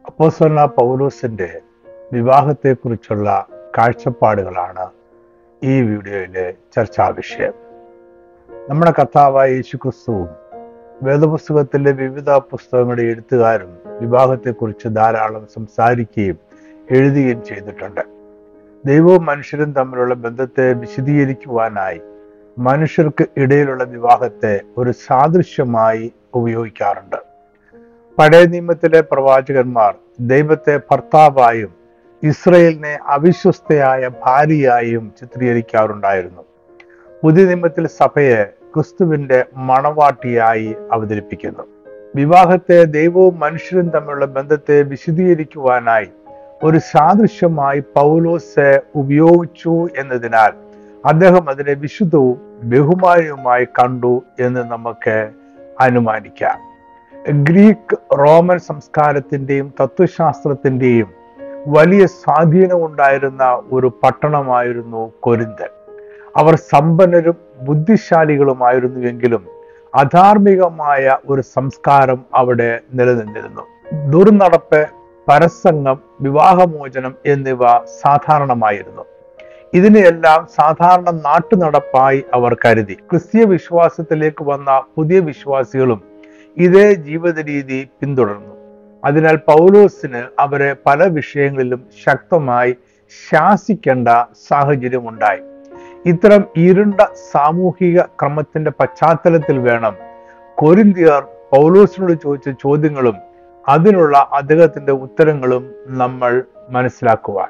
അപ്പോസ്തലനായ പൗലോസിന്റെ വിവാഹത്തെക്കുറിച്ചുള്ള കാഴ്ചപ്പാടുകളാണ് ഈ വീഡിയോയിലെ ചർച്ചാ വിഷയം. നമ്മുടെ കർത്താവായ യേശുക്രിസ്തുവും വേദപുസ്തകത്തിലെ വിവിധ പുസ്തകങ്ങളുടെ എഴുത്തുകാരും വിവാഹത്തെക്കുറിച്ച് ധാരാളം സംസാരിക്കുകയും എഴുതുകയും ചെയ്തിട്ടുണ്ട്. ദൈവവും മനുഷ്യരും തമ്മിലുള്ള ബന്ധത്തെ വിശദീകരിക്കുവാനായി മനുഷ്യർക്ക് ഇടയിലുള്ള വിവാഹത്തെ ഒരു സാദൃശ്യമായി ഉപയോഗിക്കാറുണ്ട്. പഴയ നിയമത്തിലെ പ്രവാചകന്മാർ ദൈവത്തെ ഭർത്താവായും ഇസ്രയേലിനെ അവിശ്വസ്തയായ ഭാര്യയായും ചിത്രീകരിക്കാറുണ്ടായിരുന്നു. പുതിയ നിയമത്തിൽ സഭയെ ക്രിസ്തുവിന്റെ മണവാട്ടിയായി അവതരിപ്പിക്കുന്നു. വിവാഹത്തെ ദൈവവും മനുഷ്യരും തമ്മിലുള്ള ബന്ധത്തെ വിശദീകരിക്കുവാനായി ഒരു സാദൃശ്യമായി പൗലോസ് ഉപയോഗിച്ചു എന്നതിനാൽ അദ്ദേഹം അതിനെ വിശുദ്ധവും ബഹുമാനവുമായി കണ്ടു എന്ന് നമുക്ക് അനുമാനിക്കാം. ഗ്രീക്ക് റോമൻ സംസ്കാരത്തിന്റെയും തത്വശാസ്ത്രത്തിന്റെയും വലിയ സ്വാധീനമുണ്ടായിരുന്ന ഒരു പട്ടണമായിരുന്നു കൊരിന്ത്. അവർ സമ്പന്നരും ബുദ്ധിശാലികളുമായിരുന്നുവെങ്കിലും അധാർമികമായ ഒരു സംസ്കാരം അവിടെ നിലനിന്നിരുന്നു. ദുർനടപ്പ്, പരസംഗം, വിവാഹമോചനം എന്നിവ സാധാരണമായിരുന്നു. ഇതിനെയെല്ലാം സാധാരണ നാട്ടുനടപ്പായി അവർ കരുതി. ക്രിസ്തീയ വിശ്വാസത്തിലേക്ക് വന്ന പുതിയ വിശ്വാസികളും ഇതേ ജീവിത രീതി പിന്തുടർന്നു. അതിനാൽ പൗലോസിന് അവരെ പല വിഷയങ്ങളിലും ശക്തമായി ശാസിക്കേണ്ട സാഹചര്യമുണ്ടായി. ഇത്തരം ഇരുണ്ട സാമൂഹിക ക്രമത്തിന്റെ പശ്ചാത്തലത്തിൽ വേണം കൊരിന്ത്യർ പൗലോസിനോട് ചോദിച്ച ചോദ്യങ്ങളും അതിനുള്ള അദ്ദേഹത്തിന്റെ ഉത്തരങ്ങളും നമ്മൾ മനസ്സിലാക്കുവാൻ.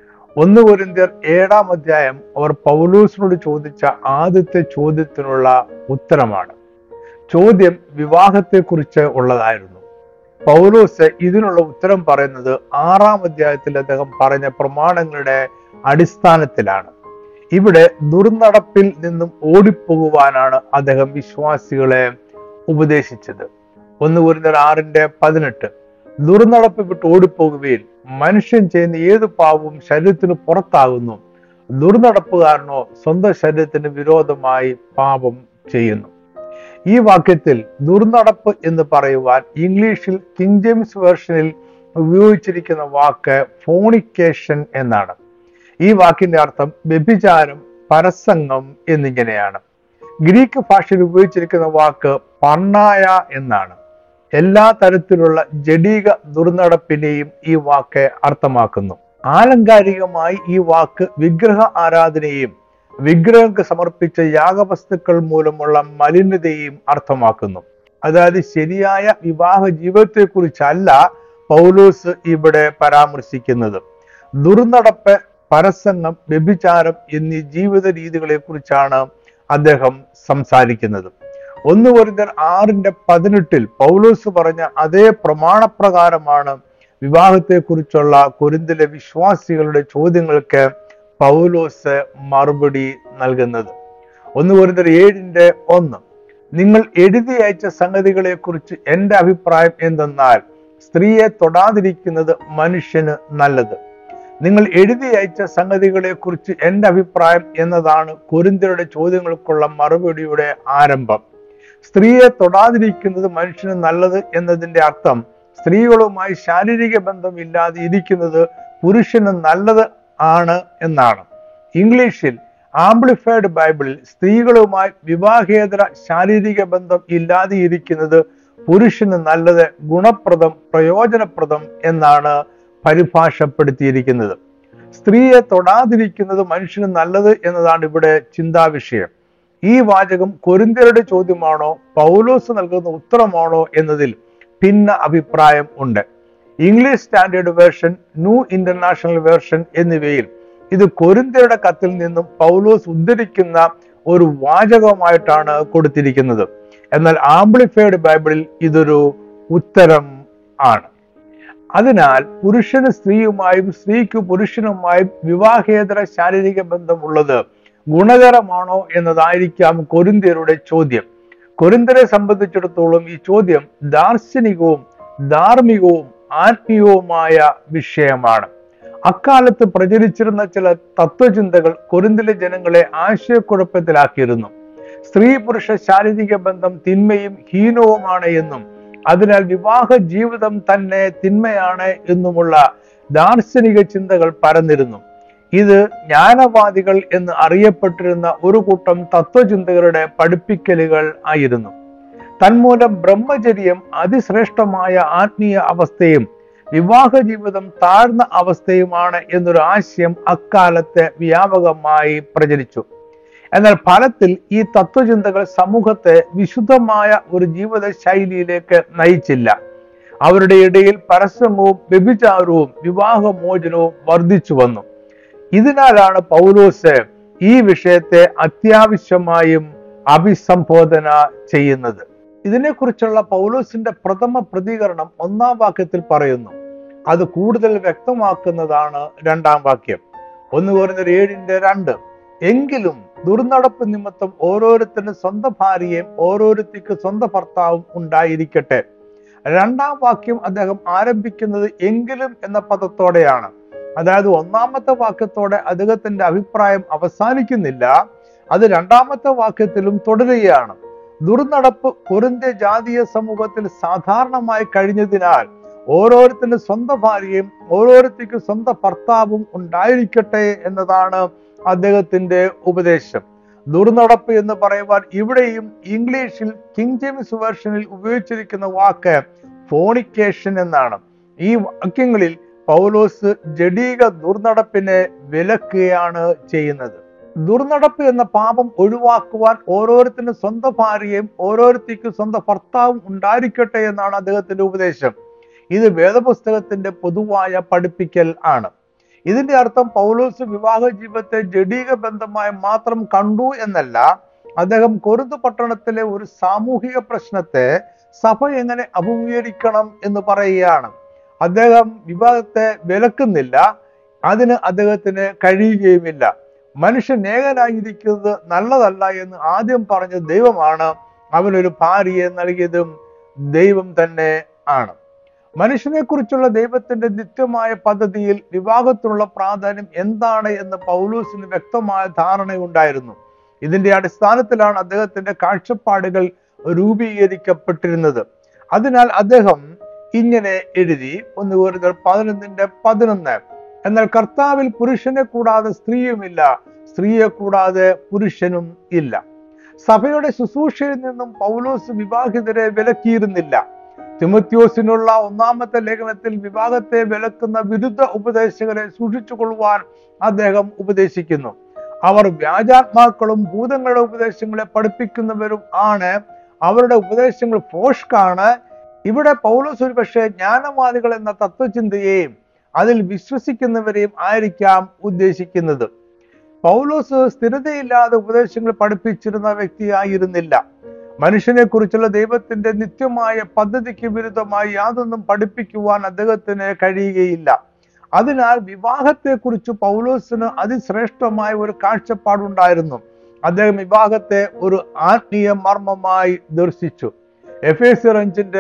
1 കൊരിന്ത്യർ 7-ാം അധ്യായം അവർ പൗലോസിനോട് ചോദിച്ച ആദ്യത്തെ ചോദ്യത്തിനുള്ള ഉത്തരമാണ്. ചോദ്യം വിവാഹത്തെക്കുറിച്ച് ഉള്ളതായിരുന്നു. പൗലോസ് ഇതിനുള്ള ഉത്തരം പറയുന്നത് 6-ാം അധ്യായത്തിൽ അദ്ദേഹം പറഞ്ഞ പ്രമാണങ്ങളുടെ അടിസ്ഥാനത്തിലാണ്. ഇവിടെ ദുർനടപ്പിൽ നിന്നും ഓടിപ്പോകുവാനാണ് അദ്ദേഹം വിശ്വാസികളെ ഉപദേശിച്ചത്. 1 കൊരിന്ത്യർ 6:18 ദുർനടപ്പ് വിട്ട് ഓടിപ്പോകുകയിൽ മനുഷ്യൻ ചെയ്യുന്ന ഏത് പാപവും ശരീരത്തിന് പുറത്താകുന്നു. ദുർനടപ്പുകാരനോ സ്വന്തം ശരീരത്തിന് വിരോധമായി പാപം ചെയ്യുന്നു. ഈ വാക്യത്തിൽ ദുർനടപ്പ് എന്ന് പറയുവാൻ ഇംഗ്ലീഷിൽ കിങ് ജെയിംസ് വേർഷനിൽ ഉപയോഗിച്ചിരിക്കുന്ന വാക്ക് ഫോണിക്കേഷൻ എന്നാണ്. ഈ വാക്കിന്റെ അർത്ഥം വ്യഭിചാരം, പരസംഗം എന്നിങ്ങനെയാണ്. ഗ്രീക്ക് ഭാഷയിൽ ഉപയോഗിച്ചിരിക്കുന്ന വാക്ക് പർണായ എന്നാണ്. എല്ലാ തരത്തിലുള്ള ജഡീക ദുർനടപ്പിനെയും ഈ വാക്ക് അർത്ഥമാക്കുന്നു. ആലങ്കാരികമായി ഈ വാക്ക് വിഗ്രഹ ആരാധനയെയും വിഗ്രഹങ്ങൾക്ക് സമർപ്പിച്ച യാഗവസ്തുക്കൾ മൂലമുള്ള മലിനതയെയും അർത്ഥമാക്കുന്നു. അതായത് ശരിയായ വിവാഹ ജീവിതത്തെക്കുറിച്ചല്ല പൗലോസ് ഇവിടെ പരാമർശിക്കുന്നത്. ദുർനടപ്പ്, പരസംഗം, വ്യഭിചാരം എന്നീ ജീവിത രീതികളെ കുറിച്ചാണ് അദ്ദേഹം സംസാരിക്കുന്നത്. 1 കൊരിന്ത്യർ 6:18 പൗലോസ് പറഞ്ഞ അതേ പ്രമാണപ്രകാരമാണ് വിവാഹത്തെക്കുറിച്ചുള്ള കൊരിന്തിലെ വിശ്വാസികളുടെ ചോദ്യങ്ങൾക്ക് പൗലോസ് മറുപടി നൽകുന്നത്. 1 കൊരിന്ത്യർ 7:1 നിങ്ങൾ എഴുതി അയച്ച സംഗതികളെ കുറിച്ച് എൻ്റെ അഭിപ്രായം എന്തെന്നാൽ സ്ത്രീയെ തൊടാതിരിക്കുന്നത് മനുഷ്യന് നല്ലത്. നിങ്ങൾ എഴുതി അയച്ച സംഗതികളെ കുറിച്ച് എൻ്റെ അഭിപ്രായം എന്നതാണ് കൊരിന്ത്യരുടെ ചോദ്യങ്ങൾക്കുള്ള മറുപടിയുടെ ആരംഭം. സ്ത്രീയെ തൊടാതിരിക്കുന്നത് മനുഷ്യന് നല്ലത് എന്നതിൻ്റെ അർത്ഥം സ്ത്രീകളുമായി ശാരീരിക ബന്ധം ഇല്ലാതെ ഇരിക്കുന്നത് പുരുഷന് നല്ലത് ആണ് എന്നാണ്. ഇംഗ്ലീഷിൽ ആംപ്ലിഫൈഡ് ബൈബിളിൽ സ്ത്രീകളുമായി വിവാഹേതര ശാരീരിക ബന്ധം ഇല്ലാതെ ഇരിക്കുന്നത് പുരുഷന് നല്ലത്, ഗുണപ്രദം, പ്രയോജനപ്രദം എന്നാണ് പരിഭാഷപ്പെടുത്തിയിരിക്കുന്നത്. സ്ത്രീയെ തൊടാതിരിക്കുന്നത് മനുഷ്യന് നല്ലത് എന്നതാണ് ഇവിടെ ചിന്താവിഷയം. ഈ വാചകം കൊരിന്ത്യരുടെ ചോദ്യമാണോ പൗലോസ് നൽകുന്ന ഉത്തരമാണോ എന്നതിൽ ഭിന്ന അഭിപ്രായം ഉണ്ട്. English Standard Version, New International Version എന്നിവയിൽ ഇത് കൊരിന്ത്യരുടെ കത്തിൽ നിന്നും പൗലോസ് ഉദ്ധരിക്കുന്ന ഒരു വാചകമായിട്ടാണ് കൊടുത്തിരിക്കുന്നത്. എന്നാൽ ആംപ്ലിഫൈഡ് ബൈബിളിൽ ഇതൊരു ഉത്തരം ആണ്. അതിനാൽ പുരുഷന് സ്ത്രീയുമായും സ്ത്രീക്ക് പുരുഷനുമായും വിവാഹേതര ശാരീരിക ബന്ധമുള്ളത് ഗുണകരമാണോ എന്നതായിരിക്കാം കൊരിന്ത്യരുടെ ചോദ്യം. കൊരിന്ത്യരെ സംബന്ധിച്ചിടത്തോളം ഈ ചോദ്യം ദാർശനികവും ധാർമ്മികവും ആത്മീയവുമായ വിഷയമാണ്. അക്കാലത്ത് പ്രചരിച്ചിരുന്ന ചില തത്വചിന്തകൾ കൊരിന്തിലെ ജനങ്ങളെ ആശയക്കുഴപ്പത്തിലാക്കിയിരുന്നു. സ്ത്രീ പുരുഷ ശാരീരിക ബന്ധം തിന്മയും ഹീനവുമാണ് എന്നും അതിനാൽ വിവാഹ ജീവിതം തന്നെ തിന്മയാണ് എന്നുമുള്ള ദാർശനിക ചിന്തകൾ പരന്നിരുന്നു. ഇത് ജ്ഞാനവാദികൾ എന്ന് അറിയപ്പെട്ടിരുന്ന ഒരു കൂട്ടം തത്വചിന്തകരുടെ പഠിപ്പിക്കലുകൾ ആയിരുന്നു. തന്മൂലം ബ്രഹ്മചര്യം അതിശ്രേഷ്ഠമായ ആത്മീയ അവസ്ഥയും വിവാഹ ജീവിതം താഴ്ന്ന അവസ്ഥയുമാണ് എന്നൊരു ആശയം അക്കാലത്ത് വ്യാപകമായി പ്രചരിച്ചു. എന്നാൽ ഫലത്തിൽ ഈ തത്വചിന്തകൾ സമൂഹത്തെ വിശുദ്ധമായ ഒരു ജീവിത ശൈലിയിലേക്ക് നയിച്ചില്ല. അവരുടെ ഇടയിൽ പരസ്യവും വ്യഭിചാരവും വിവാഹമോചനവും വർദ്ധിച്ചു വന്നു. ഇതിനാലാണ് പൗലോസ് ഈ വിഷയത്തെ അത്യാവശ്യമായും അഭിസംബോധന ചെയ്യുന്നത്. ഇതിനെക്കുറിച്ചുള്ള പൗലോസിന്റെ പ്രഥമ പ്രതികരണം 1-ാം വാക്യത്തിൽ പറയുന്നു. അത് കൂടുതൽ വ്യക്തമാക്കുന്നതാണ് 2-ാം വാക്യം. 1 കൊരിന്ത്യർ 7:2. എങ്കിലും ദുർനടപ്പ് നിമിത്തം ഓരോരുത്തരും സ്വന്തം ഭാര്യയും ഓരോരുത്തിക്ക് സ്വന്തം ഭർത്താവും ഉണ്ടായിരിക്കട്ടെ. 2-ാം വാക്യം അദ്ദേഹം ആരംഭിക്കുന്നത് എങ്കിലും എന്ന പദത്തോടെയാണ്. അതായത് 1-ാമത്തെ വാക്യത്തോടെ അദ്ദേഹത്തിന്റെ അഭിപ്രായം അവസാനിക്കുന്നില്ല, അത് 2-ാമത്തെ വാക്യത്തിലും തുടരുകയാണ്. ദുർനടപ്പ് കൊരിന്ത്യ ജാതീയ സമൂഹത്തിൽ സാധാരണമായി കഴിഞ്ഞതിനാൽ ഓരോരുത്തരും സ്വന്തം ഭാര്യയും ഓരോരുത്തിക്ക് സ്വന്തം ഭർത്താവും ഉണ്ടായിരിക്കട്ടെ എന്നതാണ് അദ്ദേഹത്തിന്റെ ഉപദേശം. ദുർനടപ്പ് എന്ന് പറയുവാൻ ഇവിടെയും ഇംഗ്ലീഷിൽ കിങ് ജെയിംസ് വേർഷനിൽ ഉപയോഗിച്ചിരിക്കുന്ന വാക്ക് ഫോണിക്കേഷൻ എന്നാണ്. ഈ വാക്യങ്ങളിൽ പൗലോസ് ജഡീക ദുർനടപ്പിനെ വിലക്കുകയാണ് ചെയ്യുന്നത്. ദുർനടപ്പ് എന്ന പാപം ഒഴിവാക്കുവാൻ ഓരോരുത്തരും സ്വന്തം ഭാര്യയും ഓരോരുത്തിക്ക് സ്വന്തം ഭർത്താവും ഉണ്ടായിരിക്കട്ടെ എന്നാണ് അദ്ദേഹത്തിന്റെ ഉപദേശം. ഇത് വേദപുസ്തകത്തിന്റെ പൊതുവായ പഠിപ്പിക്കൽ ആണ്. ഇതിന്റെ അർത്ഥം പൗലോസ് വിവാഹ ജീവിതത്തെ ജഡീക ബന്ധമായി മാത്രം കണ്ടു എന്നല്ല. അദ്ദേഹം കൊരിന്ത് പട്ടണത്തിലെ ഒരു സാമൂഹിക പ്രശ്നത്തെ സഭ എങ്ങനെ അഭിമുഖീകരിക്കണം എന്ന് പറയുകയാണ്. അദ്ദേഹം വിവാഹത്തെ വിലക്കുന്നില്ല, അതിന് അദ്ദേഹത്തിന് കഴിയുകയുമില്ല. മനുഷ്യൻ ഏകനായിരിക്കുന്നത് നല്ലതല്ല എന്ന് ആദ്യം പറഞ്ഞ ദൈവമാണ്. അവനൊരു ഭാര്യയെ നൽകിയതും ദൈവം തന്നെ ആണ്. മനുഷ്യനെ കുറിച്ചുള്ള ദൈവത്തിന്റെ നിത്യമായ പദ്ധതിയിൽ വിവാഹത്തിനുള്ള പ്രാധാന്യം എന്താണ് എന്ന് പൗലോസിന് വ്യക്തമായ ധാരണയുണ്ടായിരുന്നു. ഇതിന്റെ അടിസ്ഥാനത്തിലാണ് അദ്ദേഹത്തിന്റെ കാഴ്ചപ്പാടുകൾ രൂപീകരിക്കപ്പെട്ടിരുന്നത്. അതിനാൽ അദ്ദേഹം ഇങ്ങനെ എഴുതി 1 കൊരിന്ത്യർ 11:11. എന്നാൽ കർത്താവിൽ പുരുഷനെ കൂടാതെ സ്ത്രീയുമില്ല, സ്ത്രീയെ കൂടാതെ പുരുഷനും ഇല്ല. സഭയുടെ ശുശ്രൂഷയിൽ നിന്നും പൗലോസ് വിവാഹിതരെ വിലക്കിയിരുന്നില്ല. തിമോത്തിയോസിനുള്ള 1-ാമത്തെ ലേഖനത്തിൽ വിവാഹത്തെ വിലക്കുന്ന വിരുദ്ധ ഉപദേശകരെ സൂക്ഷിച്ചുകൊള്ളുവാൻ അദ്ദേഹം ഉപദേശിക്കുന്നു. അവർ വ്യാജാത്മാക്കളും ഭൂതങ്ങളുടെ ഉപദേശങ്ങളെ പഠിപ്പിക്കുന്നവരും ആണ്. അവരുടെ ഉപദേശങ്ങൾ ഫോഷ്കാണ്. ഇവിടെ പൗലോസ് ഒരു പക്ഷേ ജ്ഞാനവാദികൾ എന്ന തത്വചിന്തയെയും അതിൽ വിശ്വസിക്കുന്നവരെയും ആയിരിക്കാം ഉദ്ദേശിക്കുന്നത്. പൗലോസ് സ്ഥിരതയില്ലാതെ ഉപദേശങ്ങൾ പഠിപ്പിച്ചിരുന്ന വ്യക്തിയായിരുന്നില്ല. മനുഷ്യനെ കുറിച്ചുള്ള ദൈവത്തിന്റെ നിത്യമായ പദ്ധതിക്ക് വിരുദ്ധമായി യാതൊന്നും പഠിപ്പിക്കുവാൻ അദ്ദേഹത്തിന് കഴിയുകയില്ല. അതിനാൽ വിവാഹത്തെക്കുറിച്ച് പൗലോസിന് അതിശ്രേഷ്ഠമായ ഒരു കാഴ്ചപ്പാടുണ്ടായിരുന്നു. അദ്ദേഹം വിവാഹത്തെ ഒരു ആത്മീയ മർമ്മമായി ദർശിച്ചു. എഫേസ്യർ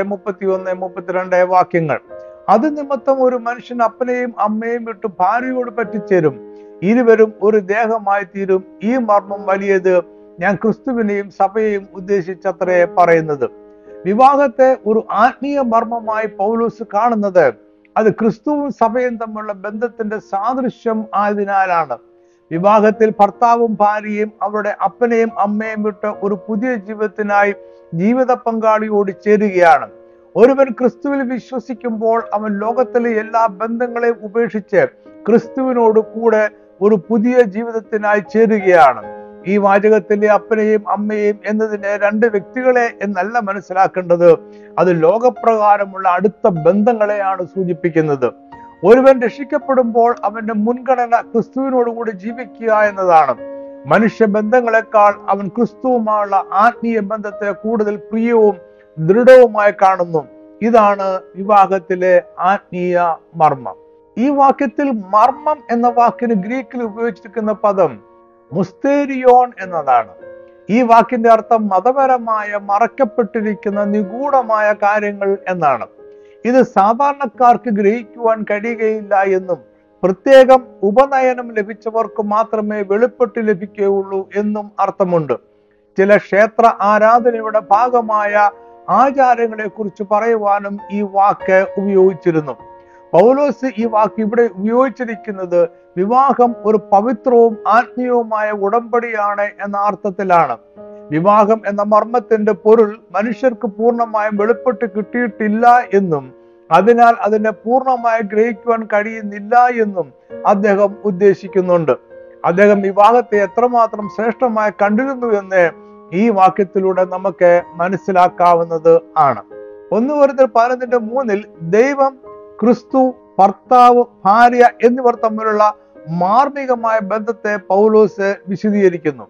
5:31-32 വാക്യങ്ങൾ. അത് നിമിത്തം ഒരു മനുഷ്യൻ അപ്പനെയും അമ്മയെയും വിട്ട് ഭാര്യയോട് പറ്റിച്ചേരും, ഇരുവരും ഒരു ദേഹമായി തീരും. ഈ മർമ്മം വലിയത്. ഞാൻ ക്രിസ്തുവിനെയും സഭയെയും ഉദ്ദേശിച്ചത്രേ പറയുന്നത്. വിവാഹത്തെ ഒരു ആത്മീയ മർമ്മമായി പൗലോസ് കാണുന്നത് അത് ക്രിസ്തുവും സഭയും തമ്മിലുള്ള ബന്ധത്തിന്റെ സാദൃശ്യം ആയതിനാലാണ്. വിവാഹത്തിൽ ഭർത്താവും ഭാര്യയും അവരുടെ അപ്പനെയും അമ്മയും വിട്ട് ഒരു പുതിയ ജീവിതത്തിനായി ജീവിത പങ്കാളിയോട് ചേരുകയാണ്. ഒരുവൻ ക്രിസ്തുവിൽ വിശ്വസിക്കുമ്പോൾ അവൻ ലോകത്തിലെ എല്ലാ ബന്ധങ്ങളെയും ഉപേക്ഷിച്ച് ക്രിസ്തുവിനോട് കൂടെ ഒരു പുതിയ ജീവിതത്തിനായി ചേരുകയാണ്. ഈ വാചകത്തിലെ അപ്പനെയും അമ്മയെയും എന്നതിനെ 2 വ്യക്തികളെ എന്നല്ല മനസ്സിലാക്കേണ്ടത്. അത് ലോകപ്രകാരമുള്ള അടുത്ത ബന്ധങ്ങളെയാണ് സൂചിപ്പിക്കുന്നത്. ഒരുവൻ രക്ഷിക്കപ്പെടുമ്പോൾ അവന്റെ മുൻഗണന ക്രിസ്തുവിനോടുകൂടി ജീവിക്കുക എന്നതാണ്. മനുഷ്യ ബന്ധങ്ങളെക്കാൾ അവൻ ക്രിസ്തുവുമായുള്ള ആത്മീയ ബന്ധത്തെ കൂടുതൽ പ്രിയവും ദൃഢവുമായി കാണുന്നു. ഇതാണ് വിവാഹത്തിലെ ആത്മീയ മർമ്മം. ഈ വാക്യത്തിൽ മർമ്മം എന്ന വാക്കിന് ഗ്രീക്കിൽ ഉപയോഗിച്ചിരിക്കുന്ന പദം മുസ്തേരിയോൺ എന്നതാണ്. ഈ വാക്കിന്റെ അർത്ഥം മതപരമായ മറക്കപ്പെട്ടിരിക്കുന്ന നിഗൂഢമായ കാര്യങ്ങൾ എന്നാണ്. ഇത് സാധാരണക്കാർക്ക് ഗ്രഹിക്കുവാൻ കഴിയുകയില്ല എന്നും പ്രത്യേകം ഉപനയനം ലഭിച്ചവർക്ക് മാത്രമേ വെളിപ്പെട്ട് ലഭിക്കുകയുള്ളൂ എന്നും അർത്ഥമുണ്ട്. ചില ക്ഷേത്ര ആരാധനയുടെ ഭാഗമായ ആചാരങ്ങളെ കുറിച്ച് പറയുവാനും ഈ വാക്ക് ഉപയോഗിച്ചിരുന്നു. പൗലോസ് ഈ വാക്ക് ഇവിടെ ഉപയോഗിച്ചിരിക്കുന്നത് വിവാഹം ഒരു പവിത്രവും ആത്മീയവുമായ ഉടമ്പടിയാണ് എന്ന അർത്ഥത്തിലാണ്. വിവാഹം എന്ന മർമ്മത്തിന്റെ പൊരുൾ മനുഷ്യർക്ക് പൂർണ്ണമായും വെളിപ്പെട്ട് കിട്ടിയിട്ടില്ല എന്നും അതിനാൽ അതിനെ പൂർണ്ണമായി ഗ്രഹിക്കുവാൻ കഴിയുന്നില്ല എന്നും അദ്ദേഹം ഉദ്ദേശിക്കുന്നുണ്ട്. അദ്ദേഹം വിവാഹത്തെ എത്രമാത്രം ശ്രേഷ്ഠമായി കണ്ടിരുന്നു എന്ന് ഈ വാക്യത്തിലൂടെ നമുക്ക് മനസ്സിലാക്കാവുന്നത് ആണ്. 1 കൊരിന്ത്യർ 11:3 ദൈവം, ക്രിസ്തു, ഭർത്താവ്, ഭാര്യ എന്നിവർ തമ്മിലുള്ള മാർമികമായ ബന്ധത്തെ പൗലോസ് വിശദീകരിക്കുന്നു.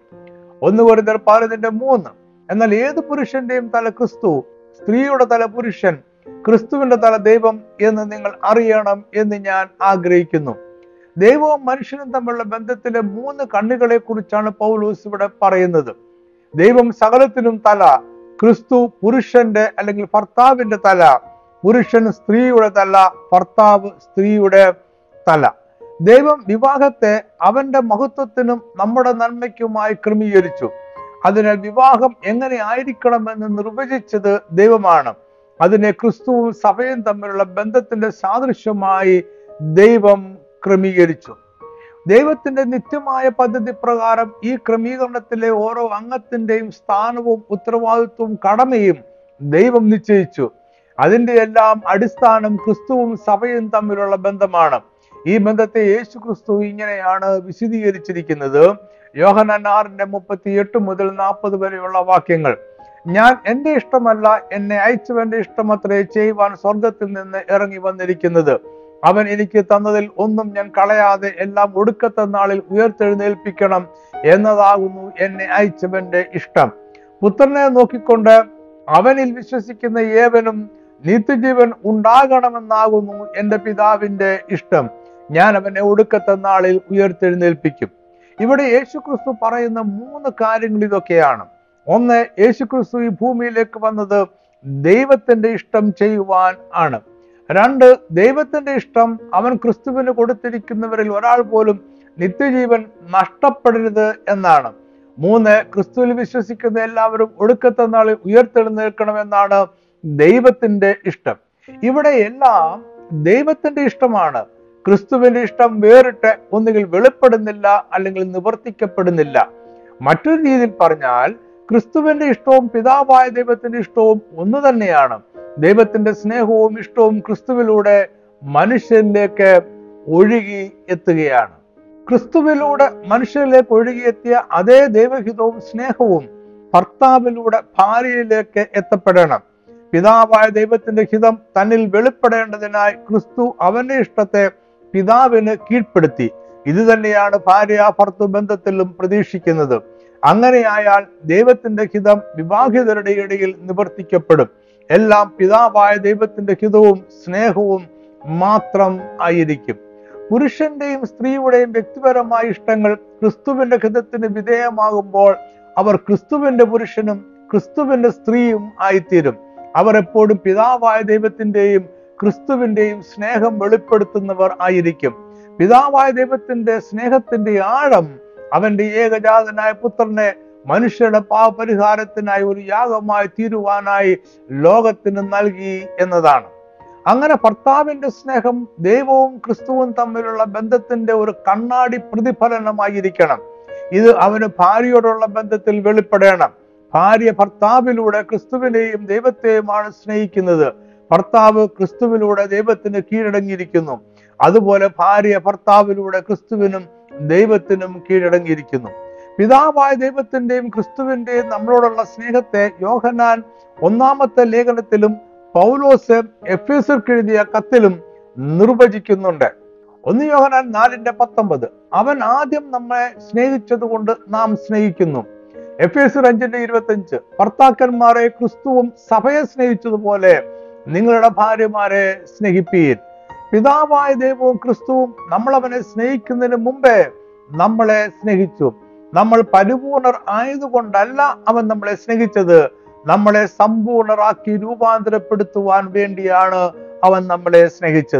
1 കൊരിന്ത്യർ 11:3 എന്നാൽ ഏത് പുരുഷന്റെയും തല ക്രിസ്തു, സ്ത്രീയുടെ തല പുരുഷൻ, ക്രിസ്തുവിന്റെ തല ദൈവം എന്ന് നിങ്ങൾ അറിയണം എന്ന് ഞാൻ ആഗ്രഹിക്കുന്നു. ദൈവവും മനുഷ്യനും തമ്മിലുള്ള ബന്ധത്തിലെ 3 കണ്ണികളെ കുറിച്ചാണ് പൗലോസ് ഇവിടെ പറയുന്നത്. ദൈവം സകലത്തിനും തല, ക്രിസ്തു പുരുഷന്റെ അല്ലെങ്കിൽ ഭർത്താവിന്റെ തല, പുരുഷൻ സ്ത്രീയുടെ തല, ഭർത്താവ് സ്ത്രീയുടെ തല. ദൈവം വിവാഹത്തെ അവന്റെ മഹത്വത്തിനും നമ്മുടെ നന്മയ്ക്കുമായി ക്രമീകരിച്ചു. അതിനാൽ വിവാഹം എങ്ങനെ ആയിരിക്കണമെന്ന് നിർവചിച്ചത് ദൈവമാണ്. അതിനെ ക്രിസ്തുവും സഭയും തമ്മിലുള്ള ബന്ധത്തിന്റെ സാദൃശ്യമായി ദൈവം ക്രമീകരിച്ചു. ദൈവത്തിന്റെ നിത്യമായ പദ്ധതി പ്രകാരം ഈ ക്രമീകരണത്തിലെ ഓരോ അംഗത്തിന്റെയും സ്ഥാനവും ഉത്തരവാദിത്വവും കടമയും ദൈവം നിശ്ചയിച്ചു. അതിന്റെ എല്ലാം അടിസ്ഥാനം ക്രിസ്തുവും സഭയും തമ്മിലുള്ള ബന്ധമാണ്. ഈ ബന്ധത്തെ യേശു ക്രിസ്തു ഇങ്ങനെയാണ് വിശദീകരിച്ചിരിക്കുന്നത്. യോഹന്നാൻ 6:38 മുതൽ 40 വരെയുള്ള വാക്യങ്ങൾ. ഞാൻ എന്റെ ഇഷ്ടമല്ല, എന്നെ അയച്ചവന്റെ ഇഷ്ടമത്രേ ചെയ്യുവാൻ സ്വർഗത്തിൽ നിന്ന് ഇറങ്ങി വന്നിരിക്കുന്നത്. അവൻ എനിക്ക് തന്നതിൽ ഒന്നും ഞാൻ കളയാതെ എല്ലാം ഒടുക്കത്തെ നാളിൽ ഉയർത്തെഴുന്നേൽപ്പിക്കണം എന്നതാകുന്നു എന്നെ അയച്ചവന്റെ ഇഷ്ടം. പുത്രനെ നോക്കിക്കൊണ്ട് അവനിൽ വിശ്വസിക്കുന്ന ഏവനും നിത്യജീവൻ ഉണ്ടാകണമെന്നാകുന്നു എന്റെ പിതാവിന്റെ ഇഷ്ടം. ഞാൻ അവനെ ഒടുക്കത്തെ നാളിൽ ഉയർത്തെഴുന്നേൽപ്പിക്കും. ഇവിടെ യേശുക്രിസ്തു പറയുന്ന 3 കാര്യങ്ങൾ ഇതൊക്കെയാണ്. 1, യേശുക്രിസ്തു ഈ ഭൂമിയിലേക്ക് വന്നത് ദൈവത്തിന്റെ ഇഷ്ടം ചെയ്യുവാൻ ആണ്. 2, ദൈവത്തിന്റെ ഇഷ്ടം അവൻ ക്രിസ്തുവിന് കൊടുത്തിരിക്കുന്നവരിൽ ഒരാൾ പോലും നിത്യജീവൻ നഷ്ടപ്പെടരുത് എന്നാണ്. 3, ക്രിസ്തുവിൽ വിശ്വസിക്കുന്ന എല്ലാവരും ഒടുക്കത്തെ നാളിൽ ഉയർത്തെഴുന്നേൽക്കണമെന്നാണ് ദൈവത്തിന്റെ ഇഷ്ടം. ഇവിടെ എല്ലാം ദൈവത്തിന്റെ ഇഷ്ടമാണ്. ക്രിസ്തുവിന്റെ ഇഷ്ടം വേറിട്ട് ഒന്നുകിൽ വെളിപ്പെടുന്നില്ല അല്ലെങ്കിൽ നിവർത്തിക്കപ്പെടുന്നില്ല. മറ്റൊരു രീതിയിൽ പറഞ്ഞാൽ ക്രിസ്തുവിന്റെ ഇഷ്ടവും പിതാവായ ദൈവത്തിന്റെ ഇഷ്ടവും ഒന്ന് തന്നെയാണ്. ദൈവത്തിന്റെ സ്നേഹവും ഇഷ്ടവും ക്രിസ്തുവിലൂടെ മനുഷ്യരിലേക്ക് ഒഴുകി എത്തുകയാണ്. ക്രിസ്തുവിലൂടെ മനുഷ്യരിലേക്ക് ഒഴുകിയെത്തിയ അതേ ദൈവഹിതവും സ്നേഹവും ഭർത്താവിലൂടെ ഭാര്യയിലേക്ക് എത്തപ്പെടണം. പിതാവായ ദൈവത്തിന്റെ ഹിതം തന്നിൽ വെളിപ്പെടേണ്ടതിനായി ക്രിസ്തു അവന്റെ ഇഷ്ടത്തെ പിതാവിന് കീഴ്പ്പെടുത്തി. ഇത് തന്നെയാണ് ഭാര്യ ഭർത്തൃ ബന്ധത്തിലും പ്രതീക്ഷിക്കുന്നത്. അങ്ങനെയായാൽ ദൈവത്തിന്റെ ഹിതം വിവാഹിതരുടെ ഇടയിൽ നിവർത്തിക്കപ്പെടും. എല്ലാം പിതാവായ ദൈവത്തിന്റെ ഹിതവും സ്നേഹവും മാത്രം ആയിരിക്കും. പുരുഷന്റെയും സ്ത്രീയുടെയും വ്യക്തിപരമായ ഇഷ്ടങ്ങൾ ക്രിസ്തുവിന്റെ ഹിതത്തിന് വിധേയമാകുമ്പോൾ അവർ ക്രിസ്തുവിന്റെ പുരുഷനും ക്രിസ്തുവിന്റെ സ്ത്രീയും ആയിത്തീരും. അവർ എപ്പോഴും പിതാവായ ദൈവത്തിന്റെയും ക്രിസ്തുവിന്റെയും സ്നേഹം വെളിപ്പെടുത്തുന്നവർ ആയിരിക്കും. പിതാവായ ദൈവത്തിന്റെ സ്നേഹത്തിന്റെ ആഴം അവന്റെ ഏകജാതനായ പുത്രനെ മനുഷ്യരുടെ പാപപരിഹാരത്തിനായി ഒരു യാഗമായി തീരുവാനായി ലോകത്തിന് നൽകി എന്നതാണ്. അങ്ങനെ ഭർത്താവിന്റെ സ്നേഹം ദൈവവും ക്രിസ്തുവും തമ്മിലുള്ള ബന്ധത്തിന്റെ ഒരു കണ്ണാടി പ്രതിഫലനമായിരിക്കണം. ഇത് അവന് ഭാര്യയോടുള്ള ബന്ധത്തിൽ വെളിപ്പെടണം. ഭാര്യ ഭർത്താവിലൂടെ ക്രിസ്തുവിനെയും ദൈവത്തെയുമാണ് സ്നേഹിക്കുന്നത്. ഭർത്താവ് ക്രിസ്തുവിലൂടെ ദൈവത്തിന് കീഴടങ്ങിയിരിക്കുന്നു. അതുപോലെ ഭാര്യ ഭർത്താവിലൂടെ ക്രിസ്തുവിനും ദൈവത്തിനും കീഴടങ്ങിയിരിക്കുന്നു. പിതാവായ ദൈവത്തിന്റെയും ക്രിസ്തുവിന്റെയും നമ്മളോടുള്ള സ്നേഹത്തെ യോഹന്നാൻ 1-ാമത്തെ ലേഖനത്തിലും പൗലോസ് എഫേസ്യർക്ക് എഴുതിയ കത്തിലും നിർവചിക്കുന്നുണ്ട്. 1 യോഹന്നാൻ 4:19 അവൻ ആദ്യം നമ്മെ സ്നേഹിച്ചത് കൊണ്ട് നാം സ്നേഹിക്കുന്നു. എഫേസ്യർ 5:25 ഭർത്താക്കന്മാരെ ക്രിസ്തുവും സഭയെ സ്നേഹിച്ചതുപോലെ നിങ്ങളുടെ ഭാര്യമാരെ സ്നേഹിപ്പീൻ. പിതാവായ ദൈവവും ക്രിസ്തുവും നമ്മളവനെ സ്നേഹിക്കുന്നതിന് മുമ്പേ നമ്മളെ സ്നേഹിച്ചു. നമ്മൾ പരിപൂർണർ ആയതുകൊണ്ടല്ല അവൻ നമ്മളെ സ്നേഹിച്ചത്, നമ്മളെ സമ്പൂർണരാക്കി രൂപാന്തരപ്പെടുത്തുവാൻ വേണ്ടിയാണ് അവൻ നമ്മളെ സ്നേഹിച്ചത്.